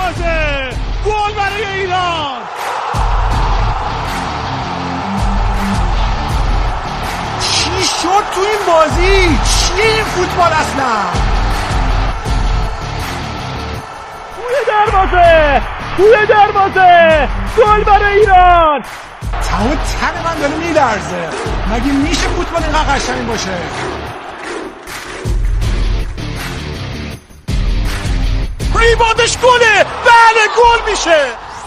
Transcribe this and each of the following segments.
دروازه، گل برای ایران. چی شد تو این بازی؟ چیه این فوتبال اصلا؟ توی دروازه، گل برای ایران. تمام تن من داره میلرزه. مگه میشه فوتبال اینقدر قشنگ باشه؟ ریباندش گله. بله گل میشه.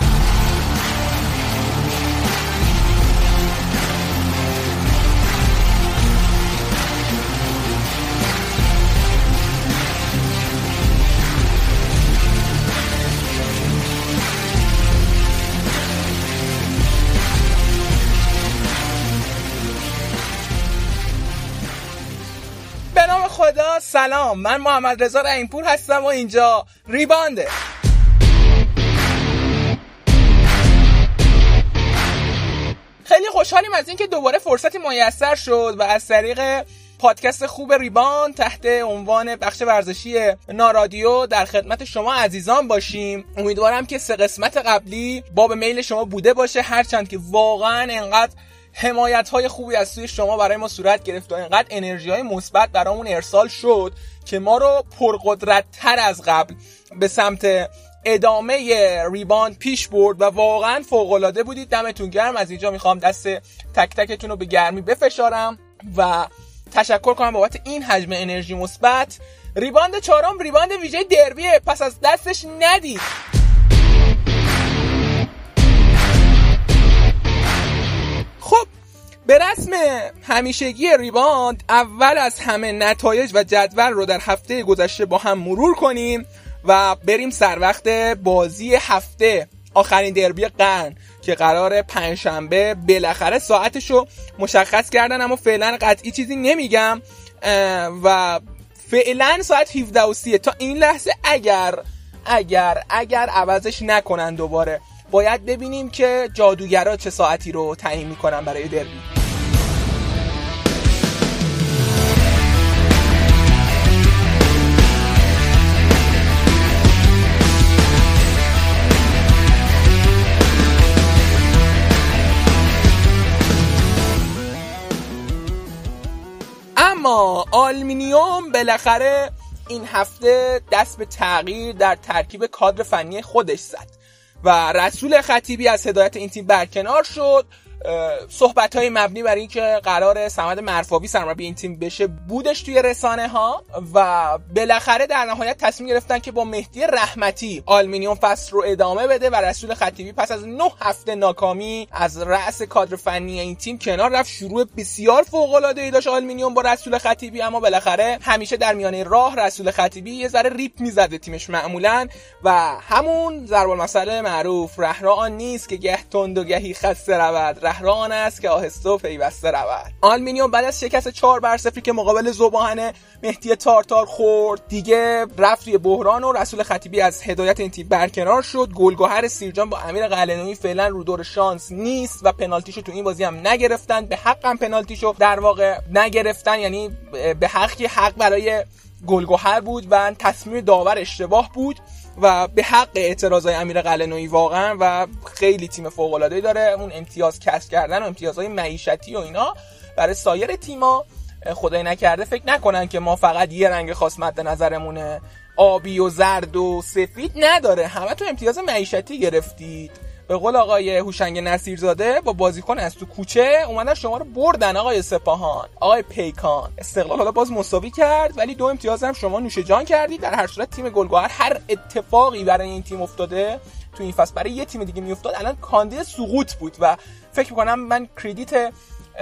خدا سلام، من محمد رضا رحیمپور هستم و اینجا ریبانده. خیلی خوشحالیم از اینکه دوباره فرصتی میسر شد و از طریق پادکست خوب ریباند تحت عنوان بخش ورزشی نارادیو در خدمت شما عزیزان باشیم. امیدوارم که 3 قسمت قبلی باب میل شما بوده باشه، هرچند که واقعا انقدر حمایت‌های خوبی از سوی شما برای ما صورت گرفت و اینقدر انرژی‌های مثبت برامون ارسال شد که ما رو پرقدرت‌تر از قبل به سمت ادامه ریباند پیش برد و واقعا فوق‌العاده بودید. دمتون گرم. از اینجا میخوام دست تک تکتون رو به گرمی بفشارم و تشکر کنم بابت این حجم انرژی مثبت. ریباند 4 ریباند ویژه دربیه، پس از دستش ندید. خب به رسم همیشگی ریباند اول از همه نتایج و جدول رو در هفته گذشته با هم مرور کنیم و بریم سر وقت بازی هفته، آخرین دربی قرن که قراره پنجشنبه بالاخره ساعتشو مشخص کردن، اما فعلا قطعی چیزی نمیگم و فعلا ساعت 17:30 تا این لحظه. اگر عوضش نکنن دوباره باید ببینیم که جادوگرا چه ساعتی رو تعیین میکنن برای دربی. اما آلومینیوم بالاخره این هفته دست به تغییر در ترکیب کادر فنی خودش زد و رسول خطیبی از هدایت این تیم برکنار شد. صحبت‌های مبنی بر این که قرار صمد مرفابی سرمربی این تیم بشه بودش توی رسانه ها و بالاخره در نهایت تصمیم گرفتن که با مهدی رحمتی آلومینیوم فصل رو ادامه بده و رسول خطیبی پس از 9 هفته ناکامی از رأس کادر فنی این تیم کنار رفت. شروع بسیار فوق‌العاده‌ای داشت آلومینیوم با رسول خطیبی، اما بالاخره همیشه در میانه راه رسول خطیبی یه ذره ریپ میزده تیمش معمولاً و همون ضرب المثل معروف رهرو آن نیست که گه تند و گهی خسته رود، رهرو آن است که آهسته و پیوسته رود. آلومینیوم بعد از شکست 4-0 که مقابل ذوباهن مهدی تارتار خورد دیگه رفت توی بحران و رسول خطیبی از هدایت این تیم برکنار شد. گلگهر سیرجان با امیر قلعه‌نویی فعلا رو دور شانس نیست و پنالتیشو تو این بازی هم نگرفتن. به حق هم پنالتیشو در واقع نگرفتن، یعنی به حق برای گلگهر بود و تصمیم داور اشتباه بود و به حق اعتراضای امیر قلعه‌نویی واقعا و خیلی تیم فوق‌العاده‌ای داره. اون امتیاز کسب کردن و امتیازهای معیشتی و اینا برای سایر تیم‌ها خدای نکرده فکر نکنن که ما فقط یه رنگ خاص مد نظرمونه، آبی و زرد و سفید نداره، همه تو امتیاز معیشتی گرفتید. به قول آقای هوشنگ نصیرزاده با بازیکن از تو کوچه اومدن شما رو بردن. آقای سپاهان، آقای پیکان، استقلال حالا باز مساوی کرد ولی 2 امتیاز هم شما نوش جان کردید. در هر صورت تیم گلگهر هر اتفاقی برای این تیم افتاده تو این فصل برای یه تیم دیگه میافتاد الان کاندید سقوط بود و فکر می‌کنم من کردیت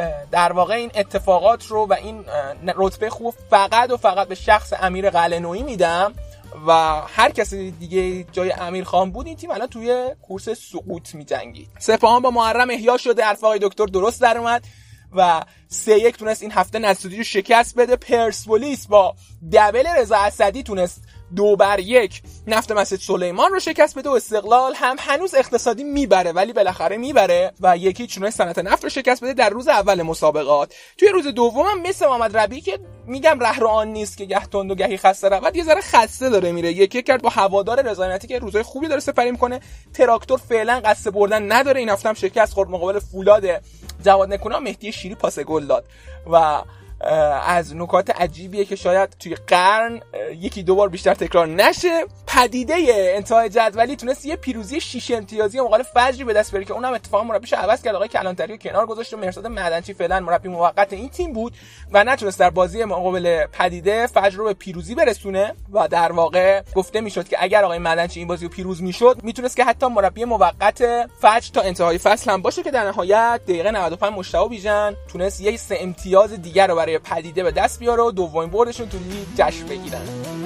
در واقع این اتفاقات رو و این رتبه خوب فقط و فقط به شخص امیر قلعه‌نویی میدم و هر کسی دیگه جای امیر خان بود این تیم الان توی کورس سقوط می‌جنگید. سپاهان با محرم احیا شده، حرف آقای دکتر درست در اومد و 3-1 تونست این هفته نساجی رو شکست بده. پرسپولیس با دبل رضا اسدی تونست 2-1 نفت مسجد سلیمان رو شکست بده و استقلال هم هنوز اقتصادی میبره ولی بالاخره میبره و 1-0 تونست صنعت نفت رو شکست بده در روز اول مسابقات. توی روز دوم هم مثل محمد ربیعی که میگم ره رو آن نیست که گه تند و گهی خسته رود، یه ذره خسته داره میره. 1-1 کرد با هوادار رضایتی که روزای خوبی داره سپری میکنه. تراکتور فعلا قصد بردن نداره، این هفته هم شکست خورد مقابل فولاد جواد نکونا. مهدی شیری پاس گل داد و از نکات عجیبیه که شاید توی قرن 1-2 بار بیشتر تکرار نشه. پدیده انتهای جدولی تونست یه پیروزی 6 امتیازی مقابل فجری به دست بیاره که اونم اتفاقا مربیش عوض کرد، آقای کلانتری رو کنار گذاشت و مرتضی معدنچی فعلا مربی موقت این تیم بود و نتونست در بازی مقابل پدیده فجر رو به پیروزی برسونه و در واقع گفته میشد که اگر آقای معدنچی این بازی رو پیروز میشد میتونست که حتی مربی موقت فجر تا انتهای فصل هم باشه، که در نهایت دقیقه 95 مشتاق بیژن تونست یه 3 امتیاز دیگر رو برای پدیده به دست بیاره و دومین بردشون تو لیگ جشن بگیرن.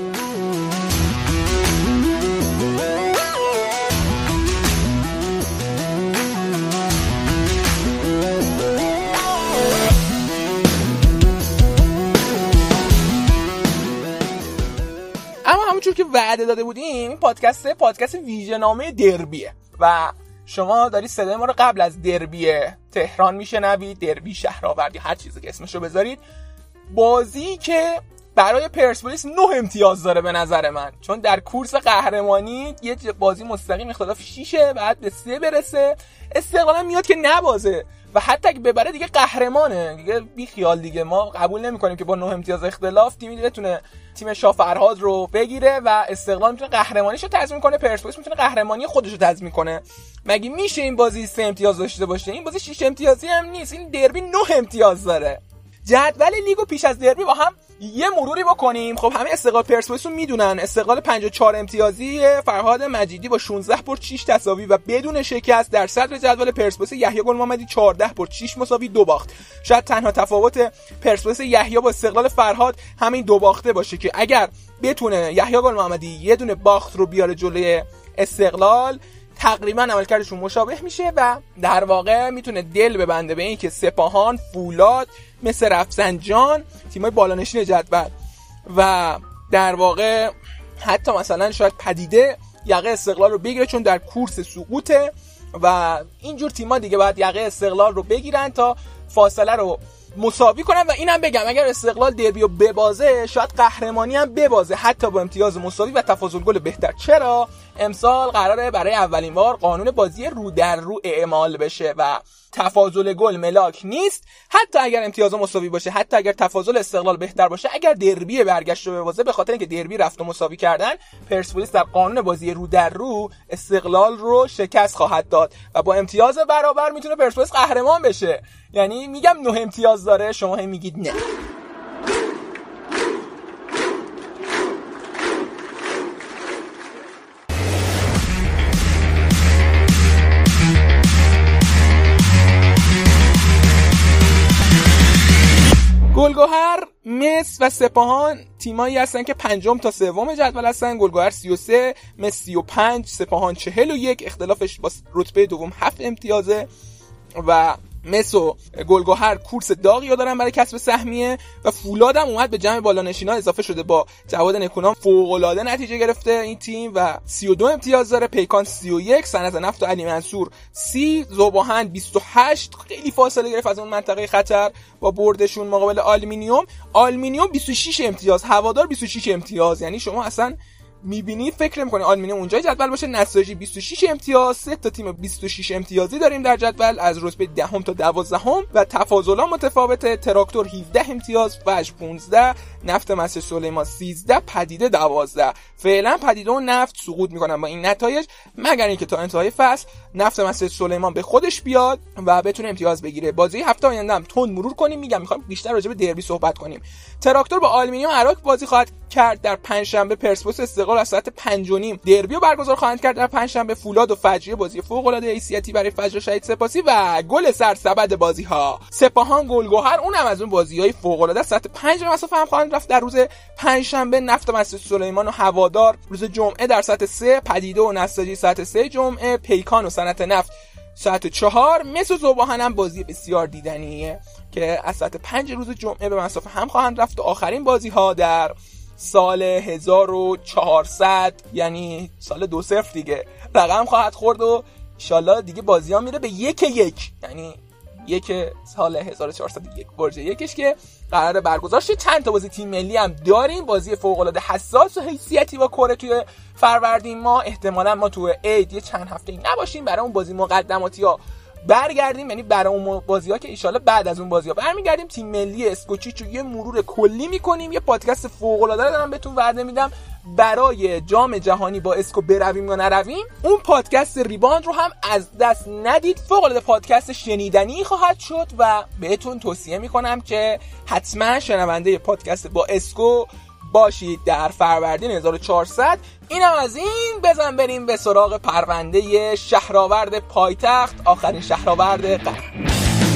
اما همونجور که وعده داده بودیم این پادکست ویژه‌نامه دربیه و شما دارید صدای ما رو قبل از دربی تهران میشنوید، دربی شهرآورد یا هر چیزی که اسمشو بذارید. بازی که برای پرسپولیس 9 امتیاز داره به نظر من، چون در کورس قهرمانی یه بازی مستقیم اختلاف 6 بعد به 3 برسه. استقلال هم میاد که نبازه و حتی اگه ببره دیگه قهرمانه دیگه، بی خیال دیگه. ما قبول نمی‌کنیم که با 9 امتیاز اختلاف تیمی بتونه تیم شاه فرهاد رو بگیره و استقلال میتونه قهرمانیشو تضمین کنه، پرسپولیس میتونه قهرمانی خودشو تضمین کنه. مگه میشه این بازی 3 امتیاز داشته باشه؟ این بازی 6 امتیازی هم نیست، این دربی 9 امتیاز داره. جدول لیگو پیش از دربی با هم یه مروری بکنیم. خب همه استقلال پرسپولیس رو میدونن. استقلال 54 امتیازی، فرهاد مجیدی با 16 برد 6 تساوی و بدون شکست در صدر جدول. پرسپولیس یحیی گل محمدی 14 برد 6 مساوی 2 باخت. شاید تنها تفاوت پرسپولیس یحیی با استقلال فرهاد همین 2 باخته باشه که اگر بتونه یحیی گل محمدی یه دونه باخت رو بیاره جلوی استقلال تقریبا عملکردشون مشابه میشه و در واقع میتونه دل ببنده به این که سپاهان، فولاد، مثل رفسنجان، تیمای بالانشین جدول و در واقع حتی مثلا شاید پدیده یقه استقلال رو بگیره چون در کورس سقوطه و اینجور تیما دیگه باید یقه استقلال رو بگیرن تا فاصله رو مساوی کنن. و اینم بگم اگر استقلال دربی رو ببازه شاید قهرمانی هم ببازه حتی با امتیاز مساوی و تفاضل گل بهتر. چرا؟ امسال قراره برای اولین بار قانون بازی رو در رو اعمال بشه و تفاضل گل ملاک نیست. حتی اگر امتیاز مساوی باشه، حتی اگر تفاضل استقلال بهتر باشه، اگر دربی برگشت رو ببازه، به خاطر اینکه دربی رفت و مساوی کردن، پرسپولیس در قانون بازی رو در رو استقلال رو شکست خواهد داد و با امتیاز برابر میتونه پرسپولیس قهرمان بشه. یعنی میگم 9 امتیاز داره، شما هم میگید نه. گلگهر، مس و سپاهان تیمایی هستن که 5 تا 3 جدول هستن. گلگهر 33، مس 35، سپاهان 41، اختلافش با رتبه دوم 7 امتیازه و مس و گلگهر کورس داغی رو دارن برای کسب سهمیه و فولاد هم اومد به جمع بالانشینا اضافه شده. با جواد نکونام فوق‌العاده نتیجه گرفته این تیم و 32 امتیاز داره. پیکان 31، صنعت نفت و علی منصور 30، ذوب‌آهن 28 خیلی فاصله گرفت از اون منطقه خطر با بردشون مقابل آلومینیوم 26 امتیاز، هوادار 26 امتیاز. یعنی شما اصلا میبینی فکر میکنی آلومینیوم اونجای جدول باشه. نساجی 26 امتیاز، 3 تا تیم 26 امتیازی داریم در جدول از رتبه 10 تا 12 و تفاضل‌ها متفاوته. تراکتور 17 امتیاز، فجر 15، نفت مسجد سلیمان 13، پدیده 12. فعلا پدیده و نفت سقوط میکنن با این نتایج، مگر اینکه تا انتهای فصل نفت مسجد سلیمان به خودش بیاد و بتونه امتیاز بگیره. بازی هفته آینده هم تند مرور کنیم، میگم میخوام بیشتر راجع به دربی صحبت کنیم. تراکتور با آلومینیوم عراق بازی خواهد کرد در پنجشنبه. پرسپولیس استقلال از ساعت 5:30 دربی رو برگزار خواهند کرد در پنجشنبه. فولاد و فجری بازی فوق العاده حیثیتی برای فجر شهید سپاسی و گل سرسبد بازی ها سپاهان گلگهر، اونم از اون بازی‌های فوق العاده ساعت 5 مسافه هم خواهند رفت در روز پنجشنبه. نفت مسجد سلیمان و هوادار روز جمعه در ساعت 3، پدیده و نساجی ساعت 3 جمعه، پیکان و صنعت نفت ساعت 4. مس و ذوب‌آهن هم بازی بسیار دیدنیه. که از ساعت 5 روز جمعه به مصاف هم خواهند رفت و آخرین بازی ها در سال 1400 یعنی سال 20 دیگه رقم خواهد خورد و انشالله دیگه بازی ها میره به 1-1 یعنی 1 سال 1401 برج یکش که قراره برگزار شه. چند تا بازی تیم ملی هم داریم، بازی فوق العاده حساس و حیثیتی با کره توی فروردین ماه. احتمالاً ما تو عید یه چند هفته‌ای نباشیم، برای اون بازی مقدماتی‌ها برگردیم، یعنی برای اون بازی‌ها که ان شاءالله بعد از اون بازی‌ها برمیگردیم. تیم ملی اسکوچیچو یه مرور کلی می‌کنیم، یه پادکست فوق‌العاده دارم بهتون وعده میدم برای جام جهانی با اسکو برویم یا نرویم. اون پادکست ریباند رو هم از دست ندید، فوق‌العاده پادکست شنیدنی خواهد شد و بهتون توصیه می‌کنم که حتما شنونده پادکست با اسکو باشید در فروردین 1400. اینم از این. بزن بریم به سراغ پرونده شهرآورد پایتخت، آخرین شهرآورد قرن.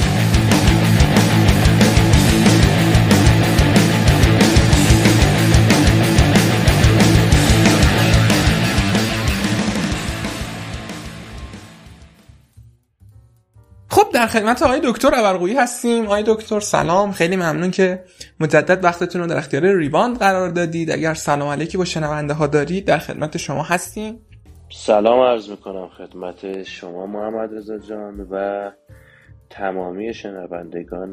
خب در خدمت آقای دکتر ابرقویی هستیم. آقای دکتر سلام، خیلی ممنون که مجدد وقتتون رو در اختیار ریباند قرار دادید. اگر سلام علیکی با شنونده ها دارید در خدمت شما هستیم. سلام عرض میکنم خدمت شما محمد رضا جان و تمامی شنوندگان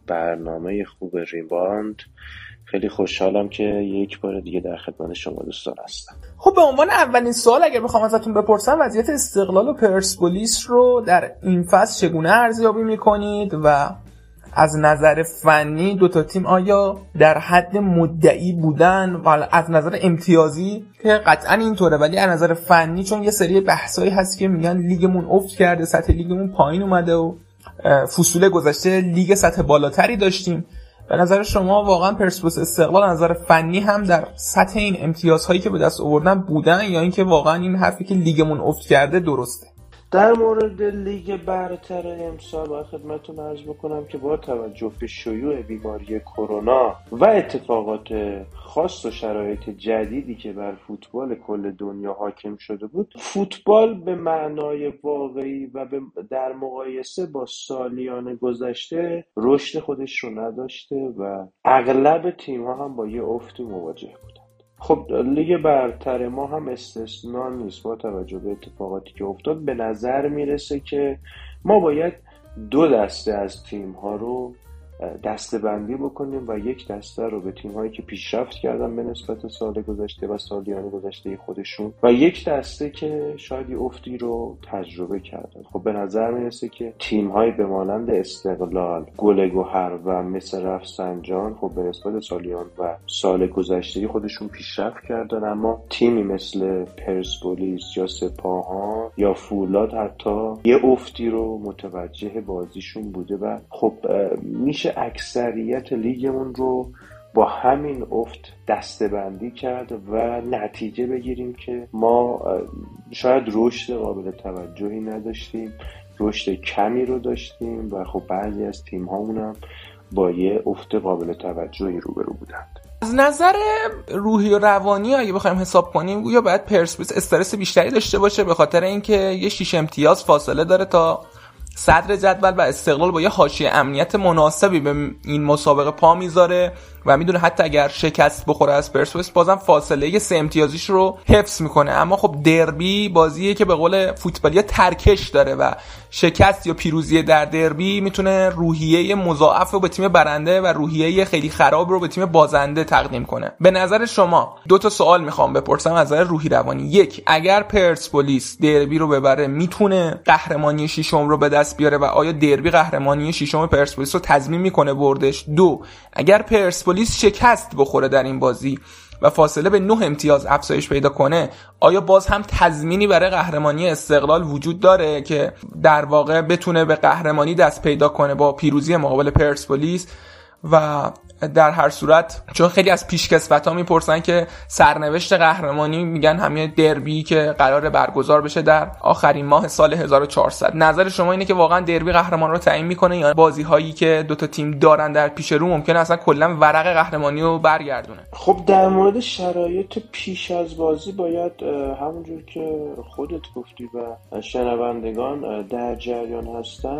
برنامه خوب ریباند. خیلی خوشحالم که یک بار دیگه در خدمت شما دوستان هستم. خب به عنوان اولین سوال اگر بخوام ازتون بپرسم، وضعیت استقلال و پرسپولیس رو در این فصل چگونه ارزیابی میکنید و از نظر فنی دو تا تیم آیا در حد مدعی بودن و از نظر امتیازی که قطعا اینطوره، ولی از نظر فنی چون یه سری بحثایی هست که میگن لیگمون افت کرده، سطح لیگمون پایین اومده و فصول گذشته لیگ سطح بالاتری داشتیم، به نظر شما واقعا پرسپولیس استقلال از نظر فنی هم در سطح این امتیازهایی که به دست آوردن بودن، یا اینکه واقعا این حرفی که لیگمون افت کرده درسته؟ در مورد لیگ برتر امسال باید خدمتتون عرض بکنم که با توجه به شیوع بیماری کرونا و اتفاقات خاص و شرایط جدیدی که بر فوتبال کل دنیا حاکم شده بود، فوتبال به معنای واقعی و در مقایسه با سالیان گذشته رشد خودش رو نداشته و اغلب تیم‌ها هم با یه افتی مواجه بودن. خب لیگ برتر ما هم استثنا نیست. با توجه به اتفاقاتی که افتاد به نظر میرسه که ما باید دو دسته از تیم‌ها رو دسته بندی بکنیم و یک دسته رو به تیم‌هایی که پیشرفت کردن به نسبت سال گذشته و سالیان گذشته خودشون و یک دسته که شاید افتی رو تجربه کردن. خب به نظر میرسه که تیم‌های به مانند استقلال، گل‌گهر و مصر رفسنجان خب به نسبت سالیان و سال گذشته خودشون پیشرفت کردن، اما تیمی مثل پرسپولیس یا سپاهان یا فولاد حتی یه افتی رو متوجه بازیشون بوده و خب میشه اکثریت لیگمون رو با همین افت دسته‌بندی کرد و نتیجه بگیریم که ما شاید رشد قابل توجهی نداشتیم، رشد کمی رو داشتیم و خب بعضی از تیم‌هامون هم با یه افت قابل توجهی روبرو بودند. از نظر روحی و روانی اگه بخوایم حساب کنیم گویا باید پرسپولیس استرس بیشتری داشته باشه به خاطر اینکه یه 6 امتیاز فاصله داره تا صدر جدول و استقلال با یه حاشیه امنیت مناسبی به این مسابقه پا میذاره و میدونه حتی اگر شکست بخوره از پرسپولیس بازم فاصله 3 امتیازیش رو حفظ میکنه. اما خب دربی بازیه که به قول فوتبالی‌ها ترکش داره و شکست یا پیروزی در دربی میتونه روحیه مضاعف رو به تیم برنده و روحیه خیلی خراب رو به تیم بازنده تقدیم کنه. به نظر شما دو تا سوال میخوام بپرسم از نظر روحی روانی. یک، اگر پرسپولیس دربی رو ببره میتونه قهرمانی ششم رو به دست بیاره و آیا دربی قهرمانی ششم پرسپولیس رو تضمین میکنه بردش؟ دو، اگر پرسپولیس شکست بخوره در این بازی و فاصله به 9 امتیاز افزایش پیدا کنه آیا باز هم تضمینی برای قهرمانی استقلال وجود داره که در واقع بتونه به قهرمانی دست پیدا کنه با پیروزی مقابل پرسپولیس؟ و در هر صورت چون خیلی از پیشکسوت‌ها میپرسن که سرنوشت قهرمانی میگن همین دربی که قراره برگزار بشه در آخرین ماه سال 1400، نظر شما اینه که واقعا دربی قهرمان رو تعیین میکنه یا بازی هایی که دوتا تیم دارن در پیش رو ممکنه اصلا کلا ورق قهرمانی رو برگردونه؟ خب در مورد شرایط پیش از بازی باید همونجور که خودت گفتی و شنوندگان در جریان هستن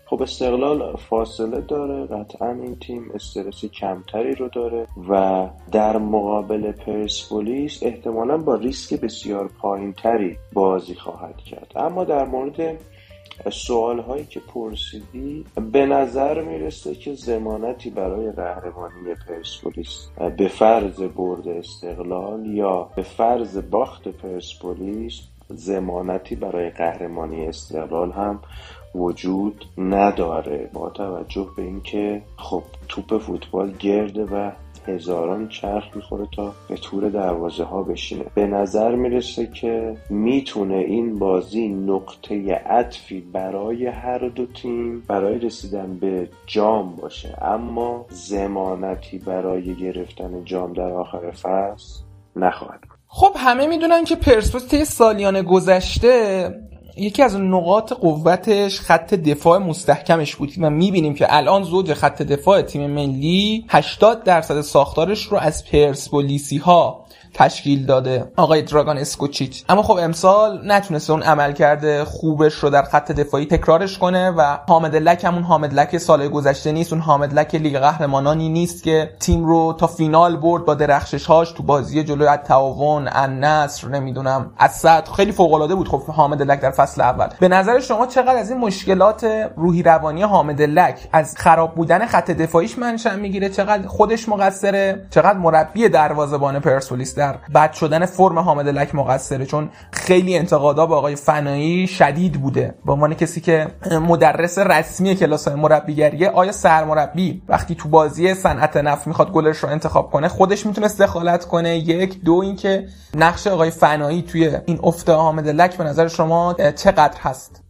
خب استقلال فاصله داره، قطعا این تیم استرس کمتری رو داره و در مقابل پرسپولیس احتمالاً با ریسک بسیار پایینتری بازی خواهد کرد. اما در مورد سوال هایی که پرسیدی، به نظر میرسه که ضمانتی برای قهرمانی پرسپولیس به فرض برد استقلال یا به فرض باخت پرسپولیس ضمانتی برای قهرمانی استقلال هم وجود نداره، با توجه به اینکه خب توپ فوتبال گرده و هزاران چرخ میخوره تا به تور دروازه ها بشینه. به نظر میرسه که میتونه این بازی نقطه عطفی برای هر دو تیم برای رسیدن به جام باشه، اما ضمانتی برای گرفتن جام در آخر فصل نخواهد بود. خب همه میدونن که پرسپولیس طی سالیان گذشته یکی از نقاط قوتش خط دفاع مستحکمش بود و میبینیم که الان زوج خط دفاع تیم ملی 80% ساختارش رو از پرسپولیسی ها تشکیل داده آقای دراگان اسکوچیچ. اما خب امسال نتونسته اون عمل کرده خوبش رو در خط دفاعی تکرارش کنه و حامد لک همون حامد لک سال گذشته نیست، اون حامد لک لیگ قهرمانانی نیست که تیم رو تا فینال برد با درخشش‌هاش تو بازی جلوی التعاون، النصر، نمیدونم اسد، خیلی فوق‌العاده بود. خب حامد لک در فصل اول، به نظر شما چقدر از این مشکلات روحی روانی حامد لک از خراب بودن خط دفاعیش منشأ میگیره؟ چقدر خودش مقصره؟ چقدر مربی دروازه‌بان پرسپولیس در بد شدن فرم حامد لک مقصره؟ چون خیلی انتقادا به آقای فنایی شدید بوده به عنوان کسی که مدرس رسمی کلاس‌های مربیگریه. آیا سرمربی وقتی تو بازی صنعت نفت میخواد گلرش رو انتخاب کنه خودش میتونه دخالت کنه؟ یک، دو اینکه نقش آقای فنایی توی این افت حامد لک به نظر شما چقدر هست؟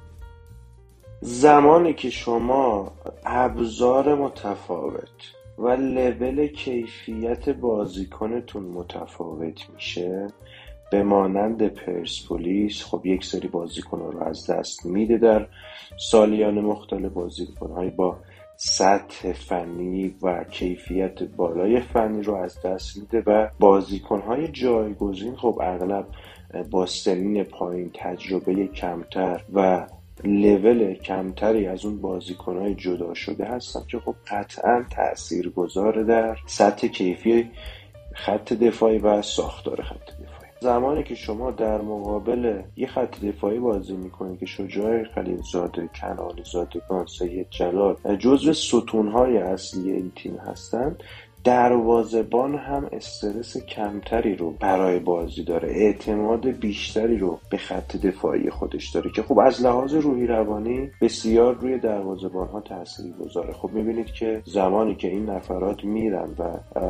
زمانی که شما ابزار متفاوت و لول کیفیت بازیکنتون متفاوت میشه، به مانند پرسپولیس خب یک سری بازیکن‌ها رو از دست میده در سالیان مختلف، بازیکن‌های با سطح فنی و کیفیت بالای فنی رو از دست میده و بازیکن‌های جایگزین خب اغلب با سنین پایین، تجربه کمتر و لول کمتری از اون بازیکن‌های جدا شده هستن که خب قطعاً تاثیرگذار در سطح کیفی خط دفاعی و ساختار خط دفاعی. زمانی که شما در مقابل یه خط دفاعی بازی میکنید که شجاع خلیلزاده، کنعانی زادگان، سید جلال جزو ستون‌های اصلی این تیم هستن، دروازه‌بان هم استرس کمتری رو برای بازی داره، اعتماد بیشتری رو به خط دفاعی خودش داره که خب از لحاظ روحی روانی بسیار روی دروازه‌بان‌ها تأثیر گذاره. خب می‌بینید که زمانی که این نفرات میرن و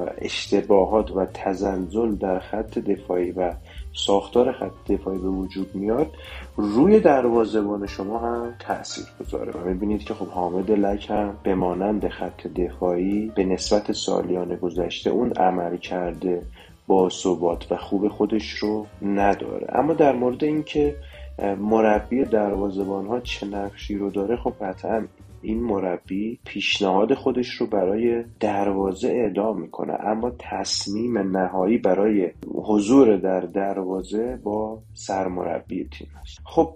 اشتباهات و تزلزل در خط دفاعی و ساختار خط دفاعی به وجود میاد، روی دروازه‌بان شما هم تأثیر گذاره و می‌بینید که خب حامد لک هم به مانند خط دفاعی به نسبت سالیان گذشته اون عمل کرده با ثبات و خوب خودش رو نداره. اما در مورد این که مربی دروازه‌بان‌ها چه نقشی رو داره، خب قطعاً این مربی پیشنهاد خودش رو برای دروازه اعلام میکنه، اما تصمیم نهایی برای حضور در دروازه با سرمربی تیم است. خب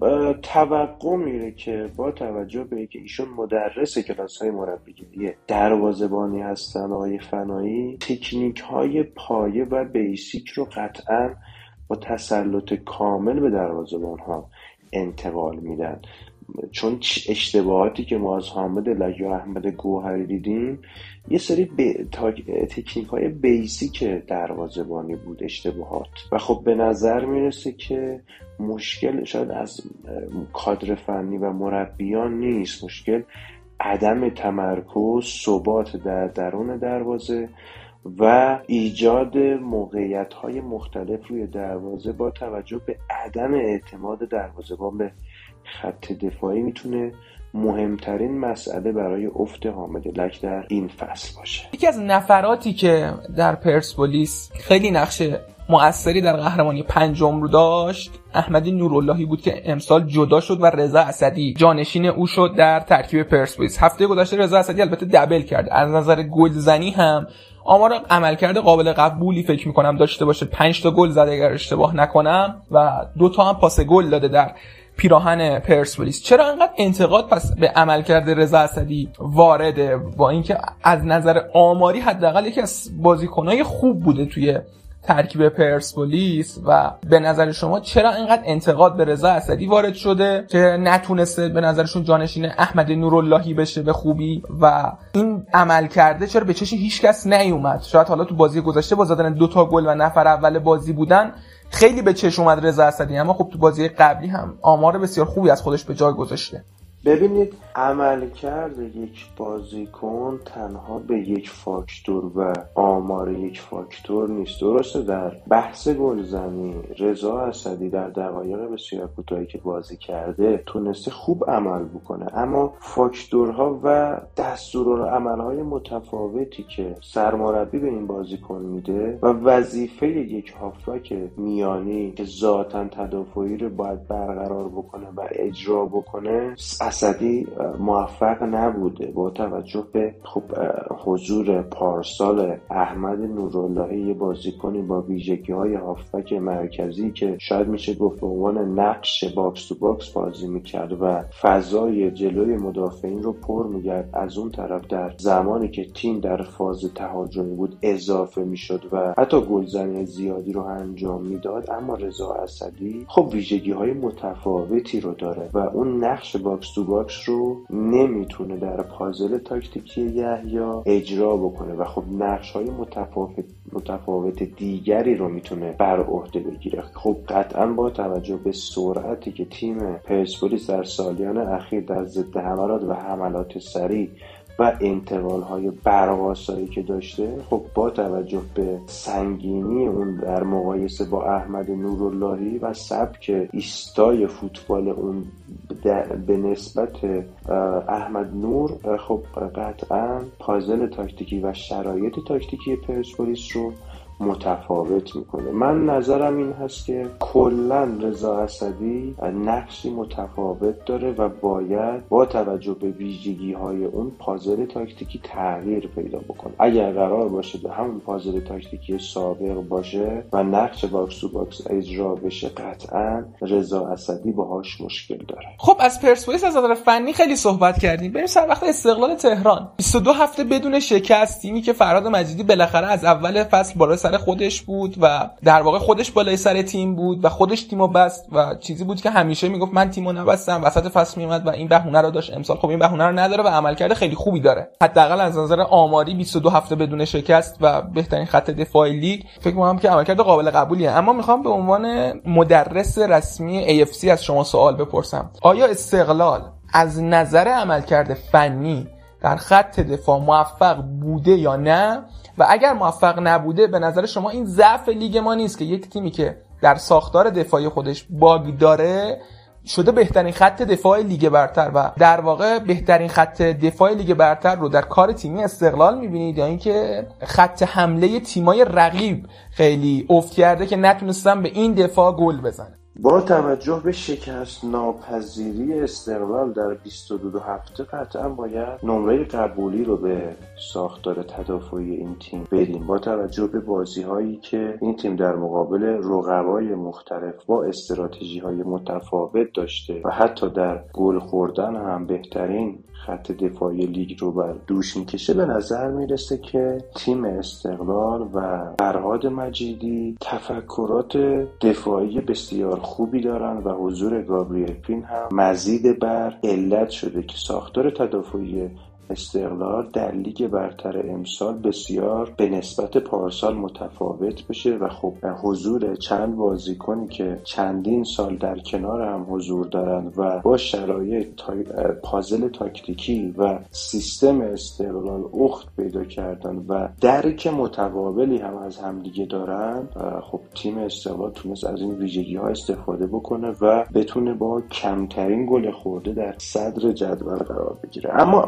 توقع میره که با توجه به اینکه ایشون مدرس کلاس‌های مربیگری دروازه‌بانی هستن، آقای فنایی تکنیک های پایه و بیسیک رو قطعاً با تسلط کامل به دروازه‌بان‌ها انتقال میدن، چون اشتباهاتی که ما از حامد لک و احمد گوهری دیدیم یه سری تکنیک های بیسیک دروازه‌بانی بود، اشتباهات. و خب به نظر میرسه که مشکل شاید از کادر فنی و مربیان نیست، مشکل عدم تمرکز، ثبات در درون دروازه و ایجاد موقعیت‌های مختلف روی دروازه با توجه به عدم اعتماد دروازه‌بان به خط دفاعی میتونه مهمترین مسئله برای افت حامد لک در این فصل باشه. یکی از نفراتی که در پرسپولیس خیلی نقش مؤثری در قهرمانی پنجم رو داشت احمدی نوراللهی بود که امسال جدا شد و رضا اسدی جانشین او شد در ترکیب پرسپولیس. هفته گذشته رضا اسدی البته دبل کرد، از نظر گلزنی هم آمار عملکرد قابل قبولی فکر میکنم داشته باشه، 5 تا گل زده اگر اشتباه نکنم و 2 تا هم پاس گل داده در پیراهن پرسپولیس. چرا انقدر انتقاد پس به عملکرد رضا اسدی وارده، با اینکه از نظر آماری حداقل یکی از بازیکنای خوب بوده توی ترکیب پرسپولیس؟ و به نظر شما چرا اینقدر انتقاد به رضا اسدی وارد شده که نتونسته به نظرشون جانشین احمد نوراللهی بشه به خوبی و این عمل کرده چرا به چشم هیچ کس نیومد؟ شاید حالا تو بازی گذشته با زدن 2 گل و نفر اول بازی بودن خیلی به چشم اومد رضا اسدی، اما خب تو بازی قبلی هم آمار بسیار خوبی از خودش به جای گذاشته. ببینید، عملکرد یک بازیکن تنها به یک فاکتور و آمار یک فاکتور نیست. درسته در بحث گلزنی رضا اسدی در دقایق بسیار کوتاهی که بازی کرده تونسته خوب عمل بکنه، اما فاکتورها و دستورالعملهای متفاوتی که سرمربی به این بازیکن میده و وظیفه یک هافبک میانی که ذاتاً تدافعی رو باید برقرار بکنه و اجرا بکنه، اسدی موفق نبوده. با توجه به حضور پارسال احمد نوراللهی، یه بازیکنی با ویژگی‌های هافبک مرکزی که شاید میشه گفت به عنوان نقش باکس تو باکس بازی میکرد و فضای جلوی مدافعین رو پر می‌کرد، از اون طرف در زمانی که تیم در فاز تهاجمی بود اضافه میشد و حتی گلزنی زیادی رو انجام میداد. اما رضا اسدی ویژگی‌های متفاوتی رو داره و اون نقش باکس تو باکس رو نمیتونه در پازل تاکتیکی یحیی اجرا بکنه و نقش‌های متفاوت دیگری رو میتونه بر عهده بگیره. قطعاً با توجه به سرعتی که تیم پرسپولیس در سالیان اخیر در ضد حملات و حملات سریع و انتقال‌های برق‌آسایی که داشته، با توجه به سنگینی اون در مقایسه با احمد نوراللهی و سبک ایستای فوتبال اون به نسبت احمد نور، قطعاً پازل تاکتیکی و شرایط تاکتیکی پرسپولیس رو متفاوت میکنه. من نظرم این هست که کلاً رضا اسدی نقشی متفاوت داره و باید با توجه به ویژگی‌های اون پازل تاکتیکی تغییر پیدا بکنه. اگر قرار باشه به همون پازل تاکتیکی سابق باشه و نقش باکس تو باکس اجرا بشه، قطعاً رضا اسدی باهاش مشکل داره. از پرسپولیس از نظر فنی خیلی صحبت کردیم. بریم سر وقت استقلال تهران. 22 هفته بدون شکست، تیمی که فرهاد مجیدی بالاخره از اول فصل بالا سر خودش بود و در واقع خودش بالای سر تیم بود و خودش تیمو بست و چیزی بود که همیشه میگفت من تیمو نبستم، وسط فصل میومد و این بهونه رو داشت. امسال این بهونه رو نداره و عملکرد خیلی خوبی داره. حداقل از نظر آماری 22 هفته بدون شکست و بهترین خط دفاعی لیگ، فکر می‌کنم که عملکرد قابل قبولیه. اما میخوام به عنوان مدرس رسمی AFC از شما سوال بپرسم. آیا استقلال از نظر عملکرد فنی در خط دفاع موفق بوده یا نه؟ و اگر موفق نبوده، به نظر شما این ضعف لیگ ما نیست که یک تیمی که در ساختار دفاعی خودش باگ داره شده بهترین خط دفاع لیگ برتر و در واقع بهترین خط دفاع لیگ برتر رو در کار تیمی استقلال می‌بینید، یا اینکه خط حمله تیمای رقیب خیلی افت کرده که نتونستن به این دفاع گل بزنن؟ با توجه به شکست ناپذیری استقلال در 22 هفته، قطعا باید نمره قبولی رو به ساختار تدافعی این تیم بدیم. با توجه به بازی‌هایی که این تیم در مقابل رقبای مختلف با استراتژی‌های متفاوت داشته و حتی در گل خوردن هم بهترین خط دفاعی لیگ رو بر دوش میکشه، به نظر میرسه که تیم استقلال و فرهاد مجیدی تفکرات دفاعی بسیار خوبی دارن و حضور گابریل پین هم مزید بر علت شده که ساختار تدافعی استقلال در لیگ برتر امسال بسیار به نسبت پارسال متفاوت بشه و حضور چند بازیکنی که چندین سال در کنار هم حضور دارند و با شرایط پازل تاکتیکی و سیستم استقلال اخت پیدا کردن و درک متقابلی هم از همدیگه دارن، تیم استقلال تونست از این ویژگی ها استفاده بکنه و بتونه با کمترین گل خورده در صدر جدول قرار بگیره. اما آیا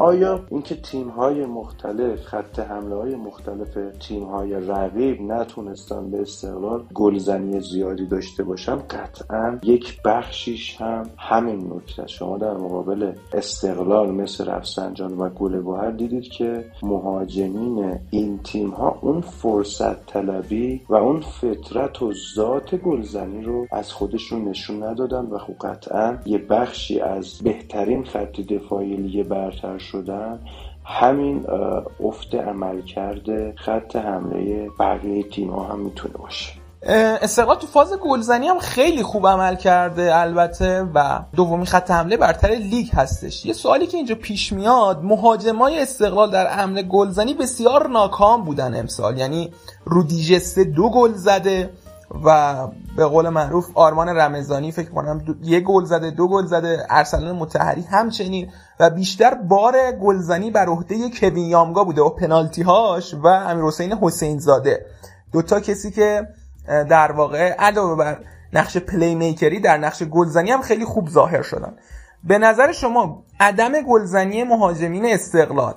اینکه تیم‌های مختلف، خط حمله‌های مختلف تیم‌های رقیب نتونستن به استقلال گلزنی زیادی داشته باشن، قطعاً یک بخشیش هم همین نکته. شما در مقابل استقلال مثل رفسنجان و گل‌گهر دیدید که مهاجمین این تیم‌ها اون فرصت طلبی و اون فطرت و ذات گلزنی رو از خودشون نشون ندادن و خب قطعاً یه بخشی از بهترین خط دفاعی لیگ برتر شدن همین افت عملکرد خط حمله بقیه تیم‌ها هم میتونه باشه. استقلال تو فاز گلزنی هم خیلی خوب عمل کرده البته و دومین خط حمله برتر لیگ هستش. یه سوالی که اینجا پیش میاد، مهاجمای استقلال در عمل گلزنی بسیار ناکام بودن امسال. یعنی رودیجسته 2 گل زده و به قول معروف آرمان رمضانی فکر کنم 1 گل زده، 2 گل زده، ارسلان مطهری همچنین و بیشتر بار گلزنی بر عهده کوین یامگا بوده و پنالتی هاش و امیرحسین حسین زاده، دوتا کسی که در واقع علاوه بر نقش پلی میکری در نقش گلزنی هم خیلی خوب ظاهر شدن. به نظر شما عدم گلزنی مهاجمین استقلال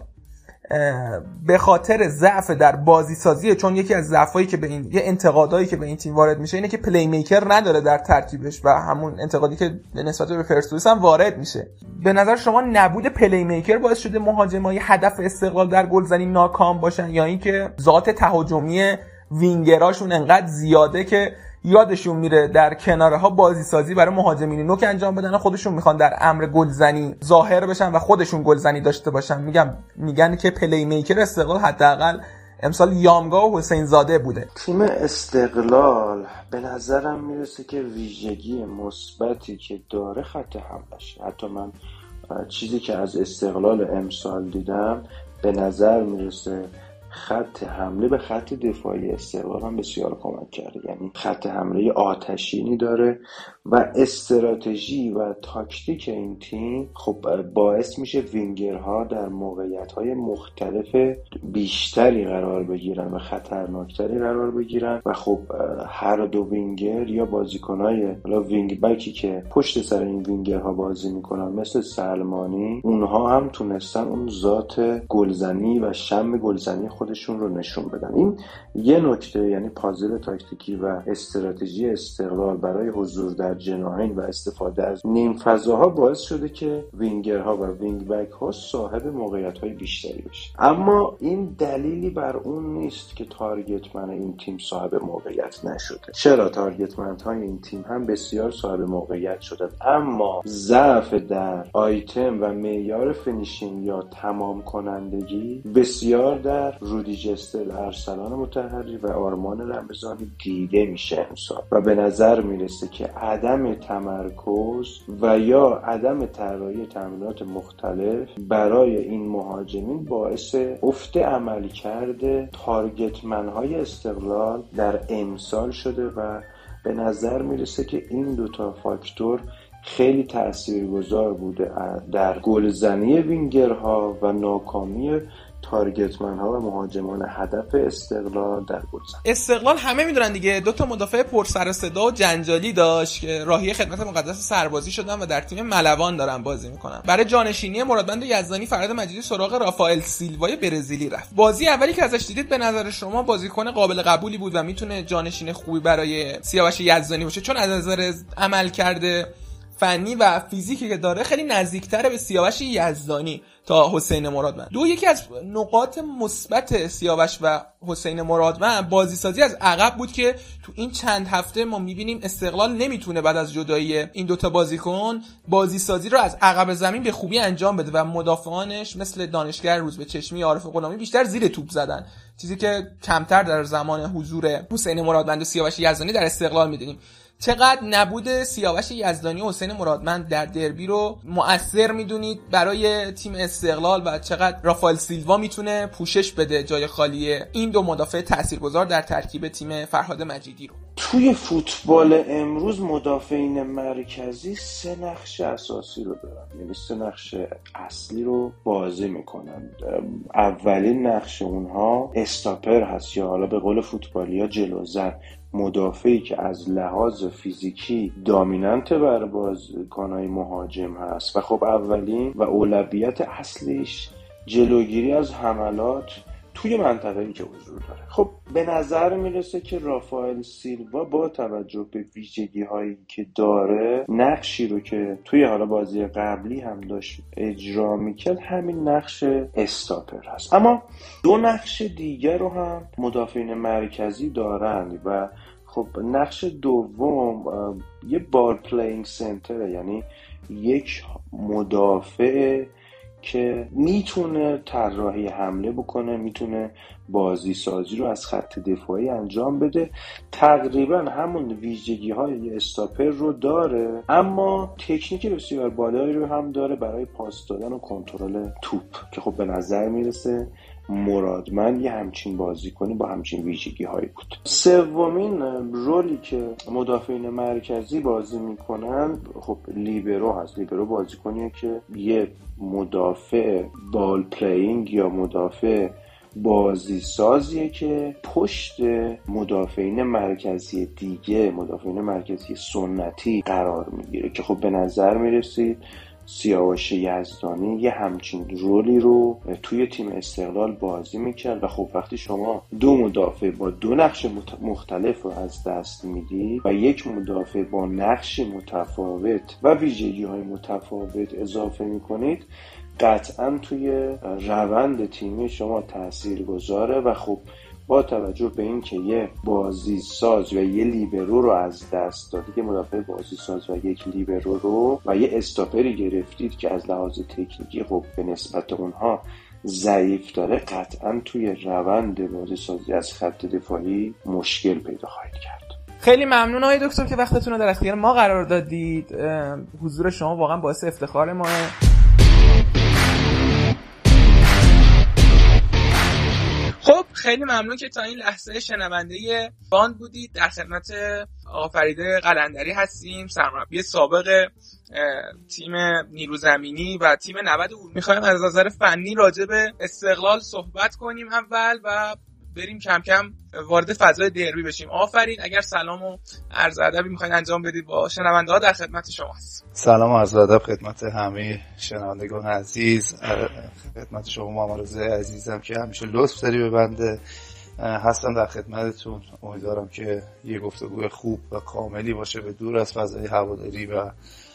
به خاطر ضعف در بازی سازیه؟ چون یکی از ضعفایی که به این یه انتقادایی که به این تیم وارد میشه اینه که پلی میکر نداره در ترکیبش و همون انتقادی که نسبت به پرسپولیس هم وارد میشه. به نظر شما نبود پلی میکر باعث شده مهاجمای هدف استقلال در گلزنی ناکام باشن یا اینکه ذات تهاجمی وینگراشون انقدر زیاده که یادشون میره در کناره ها بازی سازی برای مهاجمین نوک انجام بدن و خودشون میخوان در امر گلزنی ظاهر بشن و خودشون گلزنی داشته باشن؟ میگن که پلی میکر استقلال حداقل امسال یامگا و حسین زاده بوده. تیم استقلال به نظرم میرسه که ویژگی مثبتی که داره خط حمله‌شه. حتی من چیزی که از استقلال امسال دیدم به نظر میرسه خط حمله به خط دفاعی استقلال هم بسیار کمک کرده. یعنی خط حمله آتشینی داره و استراتژی و تاکتیک این تیم خب باعث میشه وینگرها در موقعیت‌های مختلف بیشتری قرار بگیرن و خطرناکتری قرار بگیرن و خب هر دو وینگر یا بازیکن‌های وینگ بکی که پشت سر این وینگرها بازی میکنن مثل سلمانی، اونها هم تونستن اون ذات گلزنی و شم گلزنی خودشون رو نشون بدن. این یه نکته، یعنی پازل تاکتیکی و استراتژی استقلال برای حضور در جناحین و استفاده از نیم فضاها باعث شده که وینگرها و وینگ بک ها صاحب موقعیت‌های بیشتری بشه. اما این دلیلی بر اون نیست که تارگتمن این تیم صاحب موقعیت نشده. چرا تارگتمن‌های این تیم هم بسیار صاحب موقعیت شدن، اما ضعف در آیتم و معیار فینیشینگ یا تمام کنندگی بسیار در رودیجستل، ارسلان مطهری و آرمان رمضانی دیده میشه امسال و به نظر میرسه که عدم تمرکز و یا عدم طراحی تمرینات مختلف برای این مهاجمین باعث افت عملکرد تارگتمن‌های استقلال در امسال شده و به نظر میرسه که این دوتا فاکتور خیلی تاثیرگذار بوده در گلزنی وینگرها و ناکامی تارگتمن ها و مهاجمان هدف استقلال در گلزنی. استقلال همه میدونن دیگه 2 مدافع پر سر و صدا و جنجالی داشت که راهی خدمت مقدس سربازی شدن و در تیم ملوان دارن بازی میکنن. برای جانشینی مرادبند یزدانی فراد مجیدی سراغ رافائل سیلوای برزیلی رفت. بازی اولی که ازش دیدید به نظر شما بازیکن قابل قبولی بود و میتونه جانشین خوبی برای سیاوش یزدانی باشه؟ چون از نظر عملکرد فنی و فیزیکی که داره خیلی نزدیکتره به سیاوش یزدانی تا حسین مرادمند. یکی از نقاط مثبت سیاوش و حسین مرادمند بازی سازی از عقب بود که تو این چند هفته ما میبینیم استقلال نمیتونه بعد از جدایی این دوتا بازیکن بازی سازی رو از عقب زمین به خوبی انجام بده و مدافعانش مثل دانشگر، روزبه‌چشمی، عارف غلامی بیشتر زیر توپ زدن، چیزی که کمتر در زمان حضور حسین مرادمند و سیاوش یزدانی در استقلال میدیدیم. چقدر نبود سیاوش یزدانی و حسین مرادمند در دربی رو مؤثر میدونید برای تیم استقلال و چقدر رافائل سیلوا میتونه پوشش بده جای خالی این 2 مدافع تاثیرگذار در ترکیب تیم فرهاد مجیدی رو؟ توی فوتبال امروز مدافعین مرکزی 3 نقش اساسی رو دارن، یعنی 3 نقش اصلی رو بازی میکنن. اولین نقش اونها استاپر هست یا حالا به قول فوتبالیا جلوزن، مدافعی که از لحاظ فیزیکی دامیننت بر بازیکن‌های مهاجم هست و خب اولین و اولویت اصلیش جلوگیری از حملات توی منطقه‌ای که حضور داره. خب به نظر میرسه که رافائل سیلوا با توجه به ویژگی‌هایی که داره، نقشی رو که توی حالا بازی قبلی هم داشت اجرا میکرد همین نقش استاپر هست. اما دو نقش دیگر رو هم مدافعین مرکزی دارند و خب نقش دوم یه بال پلیینگ سنتره، یعنی یک مدافع که میتونه طراحی حمله بکنه، میتونه بازی سازی رو از خط دفاعی انجام بده، تقریبا همون ویژگی های استاپر رو داره، اما تکنیک بسیار بالایی رو هم داره برای پاس دادن و کنترل توپ که خب به نظر میرسه مرادمند یه همچین بازیکنی با همچین ویژگی هایی بود. سومین رولی که مدافعین مرکزی بازی میکنن خب لیبرو هست. لیبرو بازیکنیه که یه مدافع بال پلیینگ یا مدافع بازی سازیه که پشت مدافعین مرکزی دیگه، مدافعین مرکزی سنتی قرار میگیره که خب به نظر میرسید سیاوش یزدانی یه همچین رولی رو توی تیم استقلال بازی میکرد و خب وقتی شما دو مدافع با دو نقش مختلف رو از دست میدی و یک مدافع با نقش متفاوت و ویژگی های متفاوت اضافه میکنید، قطعا توی روند تیمی شما تأثیر گذاره و خب با توجه به این که یه بازی ساز و یه لیبرو رو از دست دادید، یه مدافع بازی ساز و یک لیبرو رو و یه استاپری گرفتید که از لحاظ تکنیکی خب به نسبت اونها ضعیف داره، قطعا توی روند بازی سازی از خط دفاعی مشکل پیدا خواهید کرد. خیلی ممنون آقای دکتر که وقتتون رو در اختیار ما قرار دادید. حضور شما واقعا باعث افتخار ماه. خب خیلی ممنون که تا این لحظه شنونده باند بودید. در خدمت آقا فرید قلندری هستیم، سرمربی سابق تیم نیرو زمینی و تیم 90 ارومیه. می‌خوایم از نظر فنی راجع به استقلال صحبت کنیم اول و بریم کم کم وارد فضای دربی بشیم. آفرین، اگر سلام و عرض ادبی می‌خواید انجام بدید با شنونده ها در خدمت شما هستیم. سلام و عرض ادب خدمت همه شنوندگان عزیز، خدمت شما محمد رضا عزیزم که همیشه لطف داری به بنده. هستم در خدمتتون. امیدوارم که یه گفتگوی خوب و کاملی باشه به دور از فضای هواداری و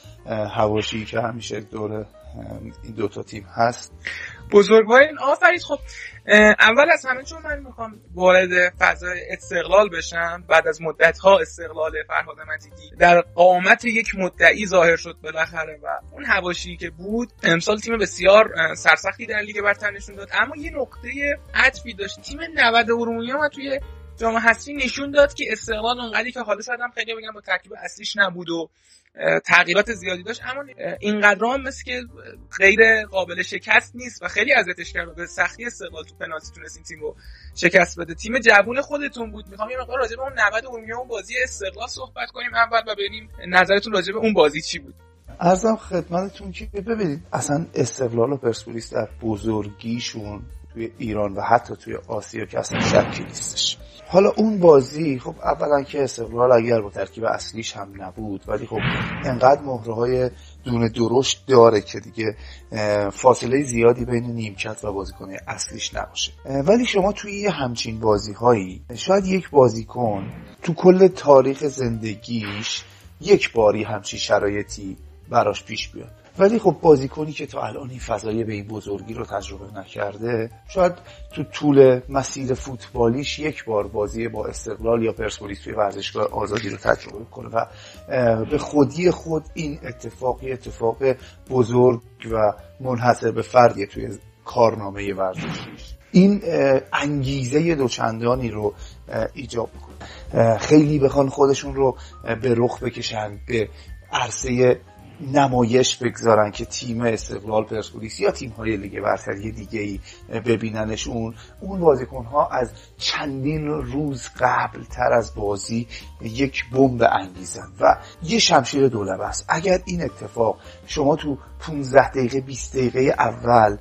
حواشی که همیشه دور این دوتا تیم هست. بزرگوارین. آفرین. خب اول از همه چون من میخوام وارد فضای استقلال بشم، بعد از مدت‌ها استقلال فرهاد مجیدی در قامت یک مدعی ظاهر شد بالاخره و اون حواشی که بود، امسال تیم بسیار سرسختی در لیگ برتر نشون داد، اما یه نقطه عطفی داشت. تیم 90 ارومیه ما توی جام حذفی نشون داد که استقلال اونقدری که حالا شاید هم خیلی بگم با ترکیب اصلیش نبود و تغییرات زیادی داشت، اما اینقدر هم مثل که غیر قابل شکست نیست و خیلی اذیتش کرد. به سختی استقلال تو پنالتی تونست این تیم رو شکست بده. تیم جوون خودتون بود. میخوام یه مقدار راجع به اون 90 ارومیه اون بازی استقلال صحبت کنیم اول و ببینیم نظرتون راجع به اون بازی چی بود. عرضم خدمتتون که ببینید اصلا استقلال و پرسپولیس در بزرگیشون توی ایران و حتی توی آسیا که اصلا شکی نیستش. حالا اون بازی خب اولا که استقلال اگر با ترکیب اصلیش هم نبود، ولی خب انقدر مهره‌های دونه درشت داره که دیگه فاصله زیادی بین نیمکت و بازیکن اصلیش نباشه. ولی شما توی یه همچین بازی‌هایی شاید یک بازیکن تو کل تاریخ زندگیش یک باری همچین شرایطی براش پیش بیاد، ولی خب بازیکنی که تا الان این فضای به این بزرگی رو تجربه نکرده شاید تو طول مسیر فوتبالیش یک بار بازی با استقلال یا پرسپولیس توی ورزشگاه آزادی رو تجربه کنه و به خودی خود این اتفاق بزرگ و منحصر به فردیه توی کارنامه ورزشیش. این انگیزه دوچندانی رو ایجاب میکنه. خیلی بخوان خودشون رو به رخ بکشن، به عرصه نمایش بگذارن که تیم استقلال، پرسپولیس یا تیم‌های لیگ برتری دیگه‌ای ببیننش، اون بازیکن‌ها از چندین روز قبل تر از بازی یک بمب انگیزن و یه شمشیر دولبه است. اگر این اتفاق شما تو 15 دقیقه 20 دقیقه اول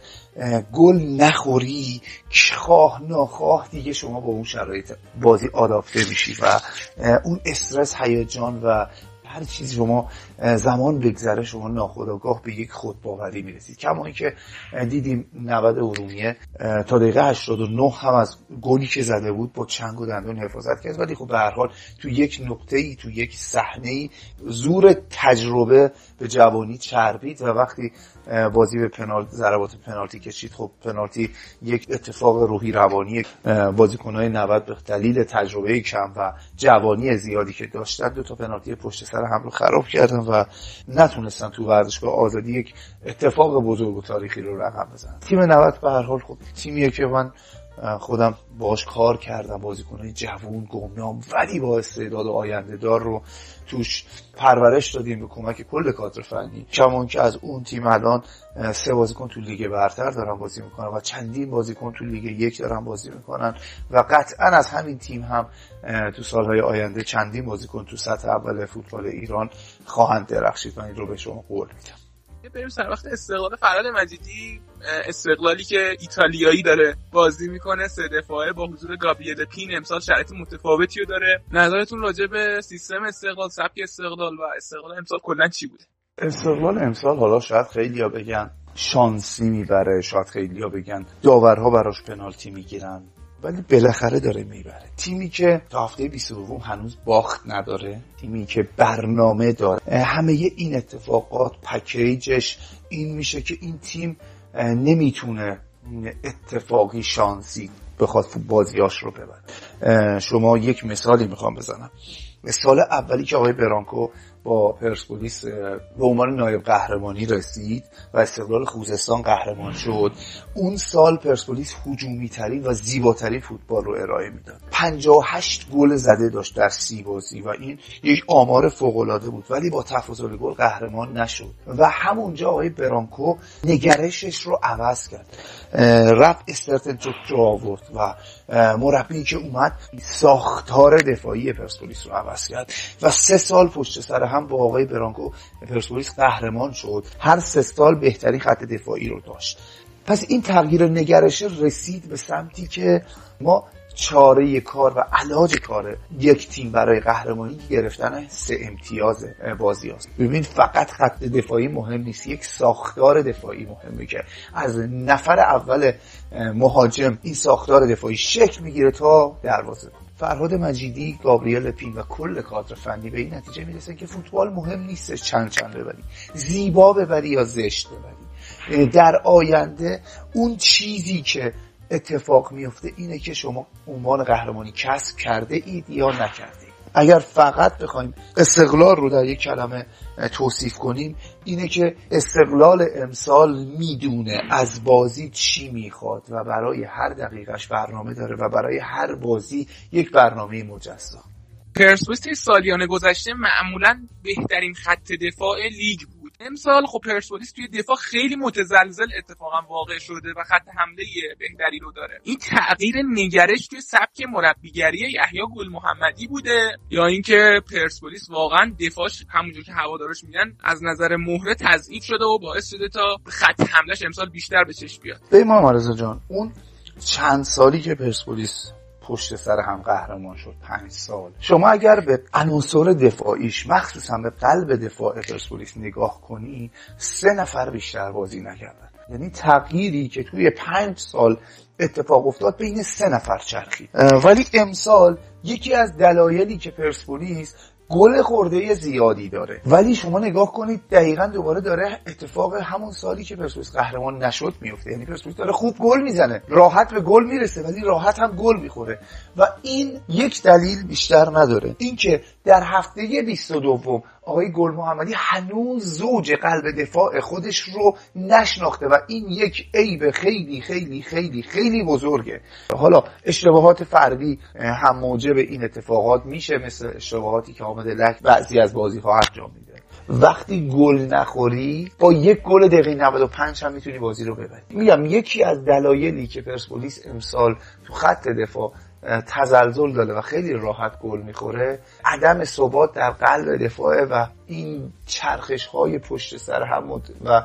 گل نخوری، خواه ناخواه دیگه شما با اون شرایط بازی آداپته میشی و اون استرس، هیجان و هر چیزی شما زمان بگذره شما ناخودآگاه به یک خودباوری میرسید. کما اینکه دیدیم 90 ارومیه تا دقیقه 89 هم از گلی که زده بود با چنگ و دندون حفاظت کرد، ولی خب به هر حال تو یک نقطه‌ای، تو یک صحنه‌ای زور تجربه به جوانی چربید و وقتی بازی به ضربات پنالتی کشید، خب پنالتی یک اتفاق روحی روانی بازیکن‌های 90 به دلیل تجربه کم و جوانی زیادی که داشتن 2 تا پنالتی پشت سر هم رو خراب کردن و نتونستن تو ورزشگاه آزادی یک اتفاق بزرگ و تاریخی رو رقم بزنن. تیم 90 به هر حال خب تیمیه که من خودم باهاش کار کردم، بازیکنای جوون گمنام ولی با استعداد و آینده دار رو توش پرورش دادیم به کمک کل کادر فنی. کمان که از اون تیم الان 3 بازیکن تو لیگ برتر دارن بازی میکنن و چندین بازیکن تو لیگ 1 دارن بازی میکنن و قطعا از همین تیم هم تو سالهای آینده چندین بازیکن تو سطح اول فوتبال ایران خواهند درخشید و این رو به شما قول میدم. بریم سر وقت استقلال فرهاد مجیدی. استقلالی که ایتالیایی داره بازی میکنه، 3 دفاعه با حضور گابریل پین، امسال شرایط متفاوتی رو داره. نظرتون راجع به سیستم استقلال، سبک استقلال و استقلال امسال کلا چی بوده؟ استقلال امسال حالا شاید خیلیا بگن شانسی میبره، شاید خیلیا بگن داورها براش پنالتی میگیرن، ولی بالاخره داره میبره. تیمی که تا هفته 22 هنوز باخت نداره، تیمی که برنامه داره، همه این اتفاقات پکیجش این میشه که این تیم نمیتونه اتفاقی شانسی بخواد بازیاش رو ببره. شما یک مثالی میخوام بزنم. مثال اولی که آقای برانکو با پرسپولیس به عنوان نایب قهرمانی رسید و استقلال خوزستان قهرمان شد، اون سال پرسپولیس هجومی ترین و زیباترین فوتبال رو ارائه میداد. 58 گل زده داشت در 30 بازی و این یک آمار فوق العاده بود، ولی با تفاضل گل قهرمان نشد و همونجا آقای برانکو نگرشش رو عوض کرد، رفت استرتن رو آورد و مربی که اومد ساختار دفاعی پرسپولیس رو عوض کرد و 3 سال پشت سر هم با آقای برانکو پرسپولیس قهرمان شد. هر 3 سال بهترین خط دفاعی رو داشت. پس این تغییر نگرش رسید به سمتی که ما چاره کار و علاج کار یک تیم برای قهرمانی گرفتن 3 امتیاز بازی هست. ببین فقط خط دفاعی مهم نیست، یک ساختار دفاعی مهمه که از نفر اول مهاجم این ساختار دفاعی شکل میگیره تا دروازه. فرهاد مجیدی، گابریل پین و کل کادر فنی به این نتیجه میرسن که فوتبال مهم نیست چند ببری، زیبا ببری یا زشت ببری. در آینده اون چیزی که اتفاق میفته اینه که شما عنوان قهرمانی کسب کرده اید یا نکرده. اگر فقط بخوایم استقلال رو در یک کلمه توصیف کنیم اینه که استقلال امسال میدونه از بازی چی میخواد و برای هر دقیقش برنامه داره و برای هر بازی یک برنامه مجزا. پرسپولیس توی سالیان گذشته معمولاً بهترین خط دفاع لیگ بود. امسال خب پرسپولیس توی دفاع خیلی متزلزل اتفاقا واقع شده و خط حمله بهتری رو داره. این تغییر نگرش توی سبک مربیگری یحیی گل محمدی بوده یا اینکه پرسپولیس واقعا دفاعش همونجور که هوادارش میگن از نظر مهره تضعیف شده و باعث شده تا خط حملهش امسال بیشتر به چشم بیاد؟ به محمد رضا جان، اون چند سالی که پرسپولیس پشت سر هم قهرمان شد، 5 سال، شما اگر به عناصر دفاعیش مخصوصا به قلب دفاع پرسپولیس نگاه کنی 3 نفر بیشتر بازی نکردن. یعنی تغییری که توی 5 سال اتفاق افتاد بین 3 نفر چرخید. ولی امسال یکی از دلایلی که پرسپولیس گل خورده زیادی داره، ولی شما نگاه کنید دقیقاً دوباره داره اتفاق همون سالی که پرسپولیس قهرمان نشد میفته. یعنی پرسپولیس داره خوب گل میزنه، راحت به گل میرسه، ولی راحت هم گل میخوره و این یک دلیل بیشتر نداره، اینکه در هفته 22 آقای گل محمدی هنوز زوج قلب دفاع خودش رو نشناخته و این یک عیب خیلی خیلی خیلی خیلی بزرگه. حالا اشتباهات فردی هم موجب این اتفاقات میشه، مثل اشتباهاتی که حامد لک بعضی از بازی‌ها انجام میده. وقتی گل نخوری با یک گل دقیقه 95 هم میتونی بازی رو ببری. میگم یکی از دلایلی که پرسپولیس امسال تو خط دفاع تزلزل داره و خیلی راحت گل میخوره عدم ثبات در قلب دفاعه و این چرخش‌های پشت سر هم و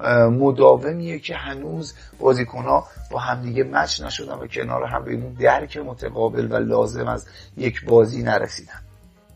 مداومیه که هنوز بازیکن‌ها با همدیگه مچ نشدن و کنار هم به اون درک متقابل و لازم از یک بازی نرسیدن.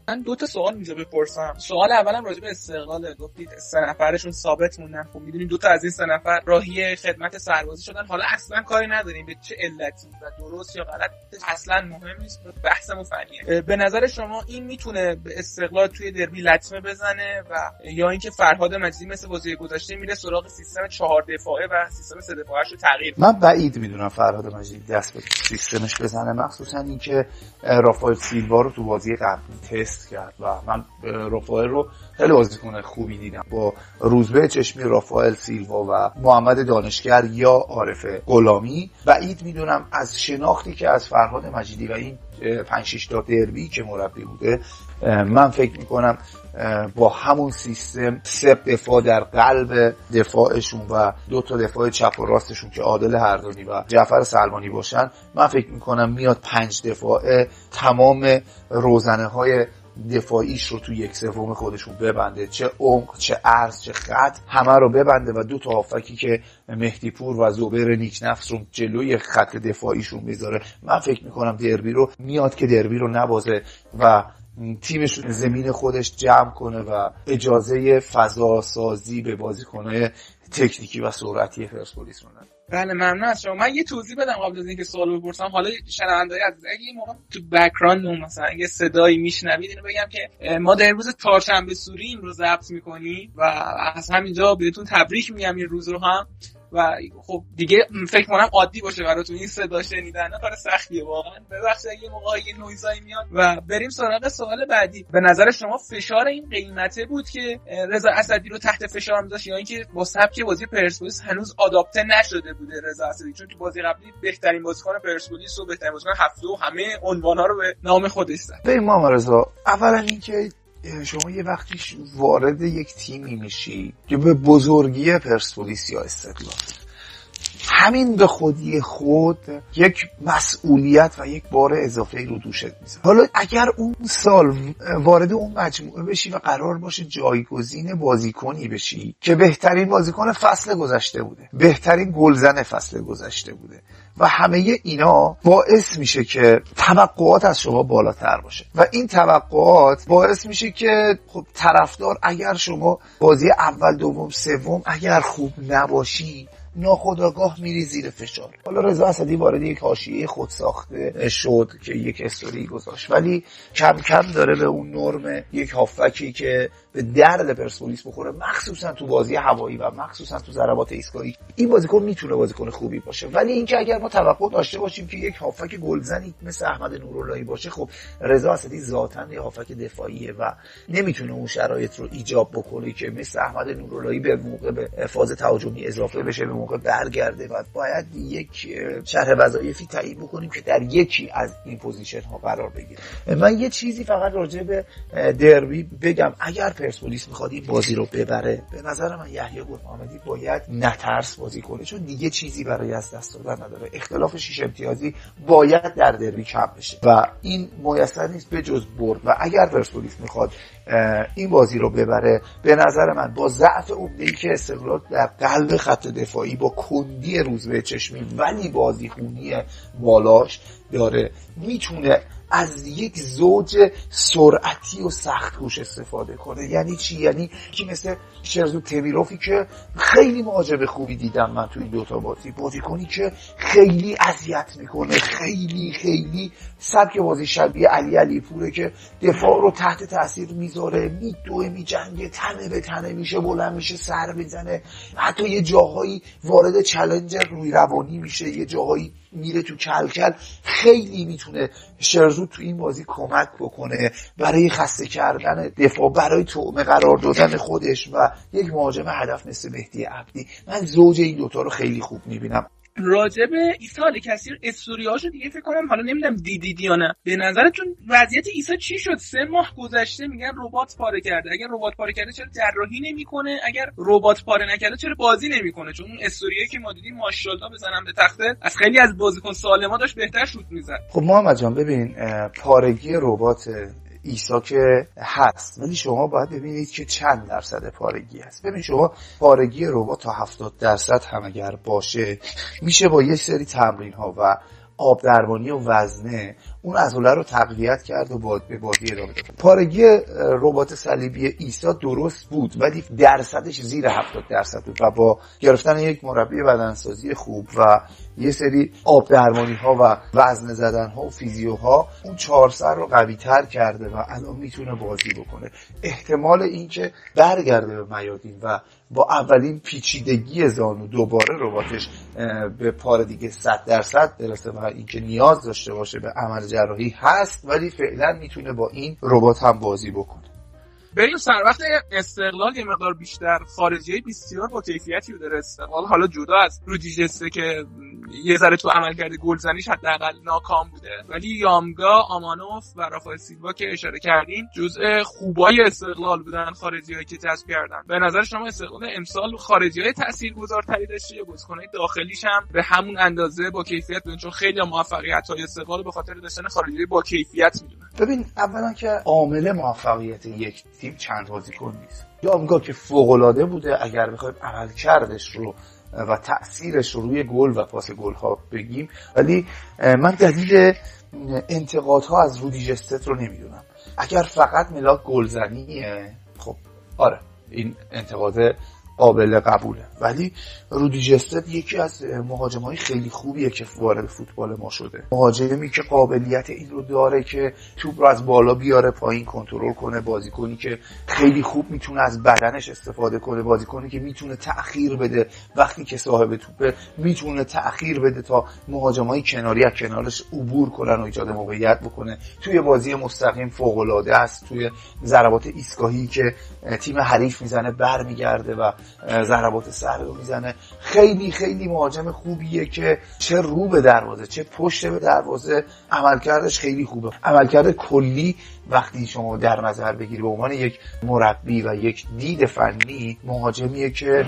من 2 تا سوال اینجا بپرسم. سوال اولم راجع به استقلال. گفتید 3 نفرشون ثابت موندن. خب میدونید 2 تا از این 3 نفر راهی خدمت سربازی شدن. حالا اصلا کاری نداریم به چه علتی و درست یا غلط اصلا مهم نیست، بحثمون فنیه. به نظر شما این میتونه به استقلال توی دربی لطمه بزنه و یا اینکه فرهاد مجیدی مثل بازی گذشته میره سراغ سیستم 4 دفاعه و سیستم 3 دفاعه‌اش رو تغییر؟ من بعید میدونم فرهاد مجیدی دست به سیستمش بزنه، مخصوصا اینکه رافائل سیلوا رو تو بازی قبلی تست کرد و من رافائل رو خیلی بازیکن خوبی دیدم. با روزبه چشمی، رافائل سیلوا و محمد دانشگر یا عارف غلامی بعید میدونم از شناختی که از فرهاد مجیدی و این 5-6 تا دربی که مربی بوده، من فکر میکنم با همون سیستم 3 دفاع در قلب دفاعشون و 2 تا دفاع چپ و راستشون که عادل هردانی و جعفر سلمانی باشن، من فکر میکنم میاد 5 دفاعه تمام روزنه های دفاعیش رو تو 1/3 خودشون ببنده، چه عمق چه عرض چه خط، همه رو ببنده و 2 تا هافکی که مهدی پور و زبیر نیکنفس رو جلوی خط دفاعیشون میذاره. من فکر میکنم دربی رو میاد که دربی رو نبازه و تیمش زمین خودش جمع کنه و اجازه فضا سازی به بازیکن‌های تکنیکی و سرعتی پرسپولیس رو نده. بله ممنون از شما. من یه توضیح بدم قبل از اینکه سوالو بپرسم. حالا شنونده‌های عزیز اگه این موقع تو بک‌گراند مثلا اگه صدایی میشنوید اینو بگم که ما در روز چهارشنبه سوری این رو ضبط می‌کنیم و از همینجا بهتون تبریک میگم این روز رو هم. و خب دیگه فکر کنم عادی باشه براتون این صدا شنیدن، کار سختیه واقعا. ببخشید اگه موقعی نویزایی میاد. و بریم سراغ سوال بعدی. به نظر شما فشار این قیمته بود که رضا اسدی رو تحت فشار میذاشت یا اینکه با سبک بازی پرسپولیس هنوز آداپته نشده بوده رضا اسدی؟ چون تو بازی قبلی بهترین بازیکن پرسپولیس و بهترین بازیکن هفته و همه عنوان‌ها رو به نام خودش زد. ببین محمد رضا، اولا اینکه شما یه وقتی وارد یک تیمی میشی که به بزرگی پرسپولیس یا استقلال، همین به خودی خود یک مسئولیت و یک بار اضافه رو دوشت میذاره. حالا اگر اون سال وارد اون مجموعه بشی و قرار باشه جایگزین بازیکنی بشی که بهترین بازیکن فصل گذشته بوده، بهترین گلزن فصل گذشته بوده و همه اینا باعث میشه که توقعات از شما بالاتر باشه و این توقعات باعث میشه که خب طرفدار اگر شما بازی اول دوم سوم اگر خوب نباشی ناخودآگاه میری زیر فشار. حالا رضا اسدی وارد یک حاشیه خود ساخته شد که یک استوری گذاشت، ولی کم کم داره به اون نرم یک هافکی که به درد پرسپولیس بخوره، مخصوصا تو بازی هوایی و مخصوصا تو ضربات ایستگاهی. این بازیکن میتونه بازیکن خوبی باشه، ولی اینکه اگر ما توقع داشته باشیم که یک هافک گلزنی مثل احمد نوراللهی باشه، خب رضا اسدی ذاتاً یک هافک دفاعیه و نمیتونه اون شرایط رو ایجاب بکنه که مثل احمد نوراللهی به موقع به فاز تهاجمی اضافه بشه، به موقع برگرده و باید یک شرح وظایفی تعیین بکنیم که در یکی از این پوزیشن ها قرار بگیره. من یه چیزی فقط راجع به دربی بگم. اگر پرسپولیس میخواد این بازی رو ببره، به نظر من یحیی گل‌محمدی باید نترس بازی کنه، چون دیگه چیزی برای از دست دادن نداره. اختلاف 6 امتیازی باید در دربی کم بشه و این میسر نیست به جز برد. و اگر پرسپولیس میخواد این بازی رو ببره، به نظر من با ضعف عمده‌ای که استقلال در قلب خط دفاعی با کندی روزبه چشمی ولی بازیخونی بالاش داره، میتونه از یک زوج سرعتی و سخت کوش استفاده کنه. یعنی چی؟ یعنی که مثل شرزو تمیروفی که خیلی مهاجم خوبی دیدم من تو این دوتا بازیکنی که خیلی اذیت میکنه، خیلی سبک بازی شبیه علی پوره که دفاع رو تحت تاثیر میذاره، میدوه، میجنگه، تنه به تنه میشه، بلند میشه، سر بزنه، حتی یه جاهایی وارد چالش روی روانی میشه، یه جاهایی میره تو کلکل. خیلی میتونه شرزو تو این بازی کمک بکنه برای خسته کردن دفاع، برای تومه قرار دادن خودش و یک مهاجم هدف مثل مهدی عبدی. من زوج این دوتا رو خیلی خوب میبینم. راجب عیسی کثیر استوریاشو دیگه فکر کنم، حالا نمیدونم دیدید یا نه، به نظرتون وضعیت عیسی چی شد؟ 3 ماه گذشته میگن ربات پاره کرده. اگر ربات پاره کرده چرا جراحی نمیکنه؟ اگر ربات پاره نکرده چرا بازی نمیکنه؟ چون اون استوریایی که ما دیدیم ماشاءالله بزنم به تخته از خیلی از بازیکن سالما داشت بهتر شوت میزد. خب محمد جان ببین، پارگی ربات عیسی که هست، ولی شما باید ببینید که چند درصد پارگی هست. ببین شما پارگی ربات تا 70% هم اگر باشه، میشه با یک سری تمرین ها و آب درمانی و وزنه اون عضله رو تقویت کرد و به بازی ادامه داد. پارگی ربات صلیبی عیسی درست بود ولی درصدش زیر 70% بود و با گرفتن یک مربی بدنسازی خوب و یه سری آب درمانی ها و وزنه زدن ها و فیزیو ها اون 4 سر رو قوی تر کرده و الان میتونه بازی بکنه. احتمال اینکه برگرده به میادین و با اولین پیچیدگی زانو دوباره رباتش به پاره دیگه 100% برسه و اینکه نیاز داشته باشه به عمل جراحی هست، ولی فعلا میتونه با این ربات هم بازی بکنه. بریم سر وقت استقلال. یه مقدار بیشتر خارجیای بسیار با کیفیتی رو داره استقلال، حالا جدا از رودی جسته که یه ذره تو عملکرد گلزنیش حداقل ناکام بوده، ولی یامگا، آمانوف و رافائل سیلوا که اشاره کردین جزء خوبای استقلال بودن، خارجیایی که جذب کردن. به نظر شما استقلال امسال خارجیای تاثیرگذارتری داشته یا بازیکنای داخلیش هم به همون اندازه با کیفیت بودن؟ چون خیلی موفقیت‌های استقلال به خاطر داشتن خارجیای با کیفیت میدونن. ببین اولا که عامل موفقیت یک تیم چند بازیکن نیست. یامگا که فوق‌العاده بوده اگر بخوایم عملکردش رو و تأثیرش رو روی گل و پاس گل‌ها بگیم، ولی من دلیل انتقادها از رودی جستت رو نمیدونم. اگر فقط ملاک گلزنیه خب آره این انتقاد قابل قبوله، ولی رودی جستت یکی از مهاجمای خیلی خوبیه که وارد فوتبال ما شده. مهاجمی که قابلیت این رو داره که توپ رو از بالا بیاره پایین کنترل کنه، بازیکنی که خیلی خوب میتونه از بدنش استفاده کنه، بازیکنی که میتونه تأخیر بده وقتی که صاحب توپه، میتونه تأخیر بده تا مهاجمای کناری از کنارش عبور کنن و ایجاد موقعیت بکنه. توی بازی مستقیم فوق‌العاده است، توی ضربات ایستگاهی که تیم حریف میزنه برمیگرده و ضربات سر رو میزنه. خیلی خیلی مهاجم خوبیه که چه رو به دروازه چه پشت به دروازه عملکردش خیلی خوبه. عملکرد کلی وقتی شما در نظر بگیری به عنوان یک مربی و یک دید فنی، مهاجمیه که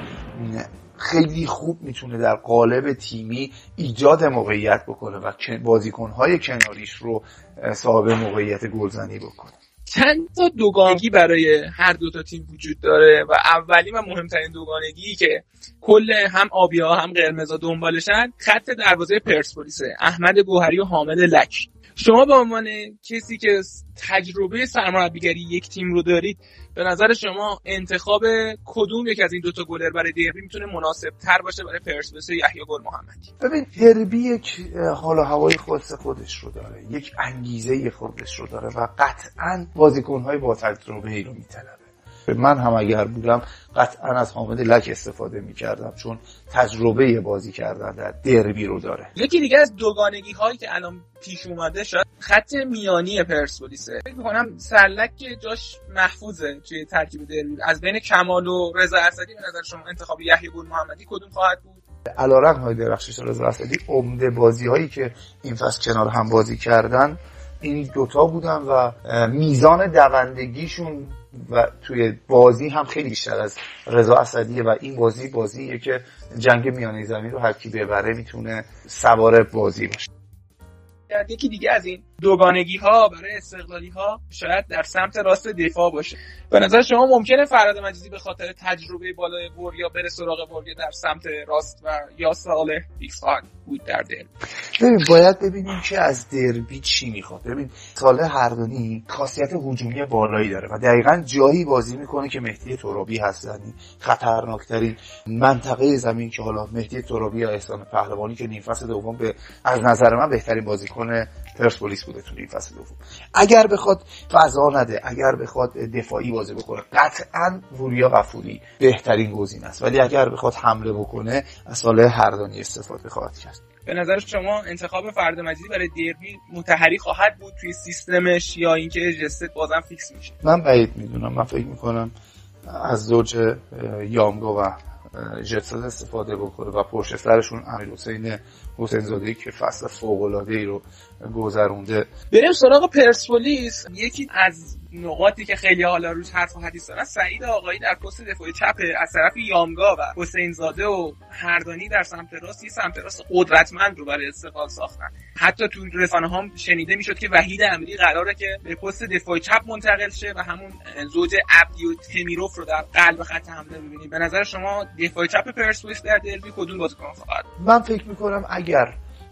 خیلی خوب میتونه در قالب تیمی ایجاد موقعیت بکنه و بازیکن‌های کناریش رو صاحب موقعیت گلزنی بکنه. چند تا دوگانگی برای هر دو تا تیم وجود داره و اولین و مهمترین دوگانگی که کل هم آبی‌ها هم قرمزا دنبالشن خط دروازه پرسپولیسه، احمد گوهری و حامد لک. شما به عنوان کسی که تجربه سرمربیگری یک تیم رو دارید، به نظر شما انتخاب کدوم یک از این دوتا گلر برای دربی میتونه مناسب تر باشه برای پرسپولیس یحیی گل محمدی؟ ببین دربی یک حال و هوای خودش رو داره، یک انگیزه خودش رو داره و قطعاً بازیکن‌های با تجربه‌ای رو میطلبه. من هم اگر بودم قطعاً از حامد لک استفاده می‌کردم چون تجربه بازی کردن در دربی رو داره. یکی دیگه از دوگانگی هایی که الان پیش اومده شاید خط میانی پرسپولیسه. فکر می‌کنم سرلک که جاش محفوظه توی ترکیب دربی. از بین کمال و رضا اسدی به نظر شما انتخاب یحیی گل محمدی کدوم خواهد بود؟ علارغم های درخشش رضا اسدی عمده بازی‌هایی که این فصل کنار هم بازی کردن این دوتا بودن و میزان دوندگیشون و توی بازی هم خیلی بیشتر از رضا اسدیه و این بازیه که جنگ میانه زمین رو هر کی ببره میتونه سوار بازی باشه. یکی دیگه از این دوگانگی ها برای استقلالی ها شاید در سمت راست دفاع باشه. به نظر شما ممکنه فراد مجیدی به خاطر تجربه بالای وریا بره سراغ وریا در سمت راست و یا صالح ایکس خان بود در دربی؟ ببین باید ببینیم که از دربی چی میخواد. ببین صالح هردانی خاصیت هجومی بالایی داره و دقیقاً جایی بازی میکنه که مهدی ترابی هست، یعنی خطرناکترین منطقه زمین که حالا مهدی ترابی یا احسان پهلوانی که نیم فصل دوم به از نظر من بهترین بازیکن پرسپولیس بوده تو نیم فصل دوم. اگر بخواد فضا نده، اگر بخواد دفاعی بازی بکنه، قطعاً وریا غفوری بهترین گزینه است، ولی اگر بخواد حمله بکنه از صالح هردانی استفاده خواهد کرد. به نظر شما انتخاب فراد مجیدی برای دربی متحری خواهد بود توی سیستمش یا اینکه جست بازم فیکس میشه؟ من بعید میدونم. من فکر میکنم از زوج یامگا و جست استفاده بکنه و پشت سرشون امیرحسین حسین‌زاده که فصل فوق‌العاده‌ای رو گذرونده. بریم سراغ پرسپولیس. یکی از نقاطی که خیلی حالا روش حرف و حدیث دارن سعید آقایی در پست دفاعی چپ از طرف یامگا و حسین‌زاده و هردانی در سمت راست، یه سمت راست قدرتمند رو برای استقلال ساختن. حتی تو رسانه‌ها هم شنیده میشد که وحید امیری قراره که به پست دفاعی چپ منتقل شه و همون زوج عبدی و تمیروف رو در قلب خط حمله ببینیم. به نظر شما دفاعی چپ پرسپولیس در دربی کدوم بازیکن خواهد؟ من فکر می‌کنم اگر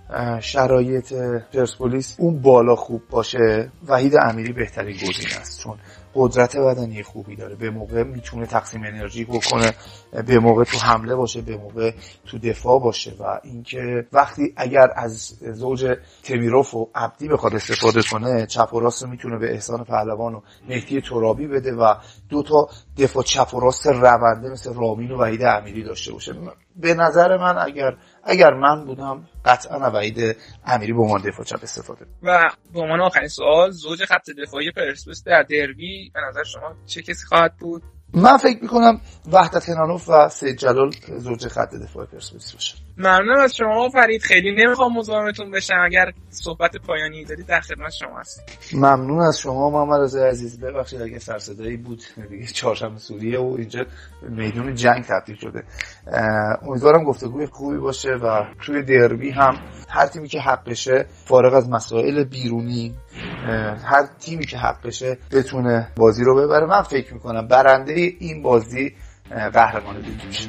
شرایط پرسپولیس اون بالا خوب باشه، وحید امیری بهترین گزینه است، چون قدرت بدنی خوبی داره، به موقع میتونه تقسیم انرژی بکنه، به موقع تو حمله باشه، به موقع تو دفاع باشه. و اینکه وقتی اگر از زوج تمیروف و عبدی بخواد استفاده کنه، چپ و راست میتونه به احسان پهلوان و مهدی ترابی بده و دو تا دفاع چپ و راست رونده مثل رامین و وحید امیری داشته باشه. به نظر من اگر من بودم قطعا وحید امیری به عنوان دفاع چپ استفاده. و به عنوان آخرین سوال، زوج خط دفاعی پرسپولیس در دربی به نظر شما چه کسی خواهد بود؟ من فکر میکنم وحدت هنانوف و سید جلال زوج خط دفاع پرسپولیس باشه. ممنونم از شما فرید، خیلی نمیخوام مزاحمتون بشم، اگر صحبت پایانی دارید در خدمت شما هست. ممنون از شما محمد رضا عزیز. ببخشید اگه سرصدایی بود، دیگه چهارشنبه سوریه و اینجا میدون جنگ تبدیل شده. امیدوارم گفتگوی خوبی باشه و توی دربی هم هر تیمی که حقشه، فارغ از مسائل بیرونی، هر تیمی که حقشه بتونه بازی رو ببره. من فکر میکنم برنده این بازی قهرمان لیگ میشه.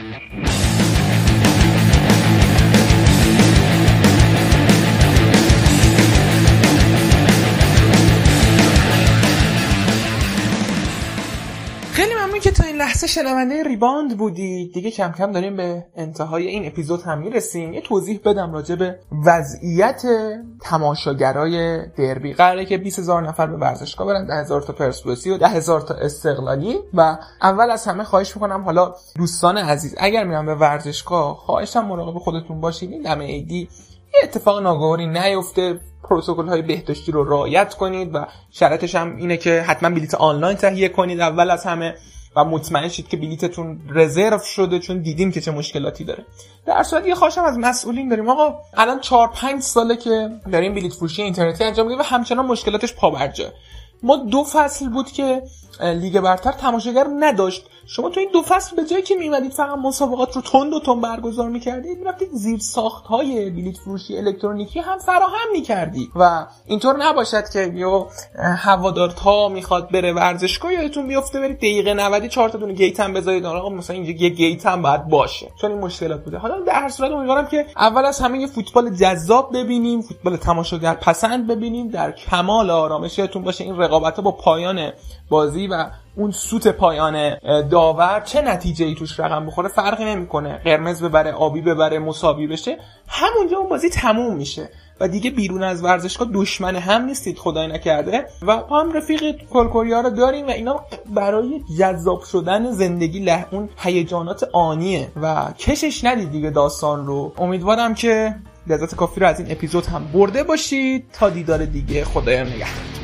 خیلی ممنون که تا این لحظه شنونده ریباند بودید. دیگه کم کم داریم به انتهای این اپیزود هم میرسیم. یه توضیح بدم راجع به وضعیت تماشاگرای دربی. قراره که 20,000 نفر به ورزشگاه برن، 10,000 تا پرسپولیسی و 10,000 تا استقلالی. و اول از همه خواهش میکنم، حالا دوستان عزیز اگر میرن به ورزشگاه، خواهشم مراقب خودتون باشید، این دم عیدی یه اتفاق ناگواری نیفته، پروتکل های بهداشتی رو رعایت کنید و شرطش هم اینه که حتما بلیت آنلاین تهیه کنید اول از همه و مطمئن شید که بلیتتون رزرو شده، چون دیدیم که چه مشکلاتی داره. در صورت یه خواهشم از مسئولین داریم، آقا الان 4-5 ساله که داریم بلیت فروشی اینترنتی انجام میدیم و همچنان مشکلاتش پابرجا. ما 2 فصل بود که لیگ برتر تماشاگر نداشت. شما تو این 2 فصل به جایی که میمدید فقط مسابقات رو تند و تند برگزار میکردید، میرفتید زیر ساخت‌های بلیت فروشی الکترونیکی هم فراهم میکردید و اینطور نباشد که یا هوادار تا میخواد بره ورزشگاه یادتون بیفته برید دقیقه 90 4 تا دونه گیت هم بذارید، آقا مثلا اینجا یه گیت هم باید باشه، چون این مشکلات بوده. حالا در هر صورت امیدوارم که اول از همه یه فوتبال جذاب ببینیم، فوتبال تماشاگر پسند ببینیم، در کمال آرامش یادتون باشه این رقابت‌ها با پایان بازی و اون سوت پایان داور چه نتیجه‌ای توش رقم بخوره فرقی نمی‌کنه، قرمز ببره، آبی ببره، مساوی بشه، همونجا اون بازی تموم میشه و دیگه بیرون از ورزشگاه دشمن هم نیستید خدای نکرده و هم رفیق کلکوریا رو داریم و اینا برای جذاب شدن زندگی اون هیجانات آنیه و کشش ندید دیگه داستان رو. امیدوارم که لذت کافی رو از این اپیزود هم برده باشید. تا دیدار دیگه، خدایا نگهدار.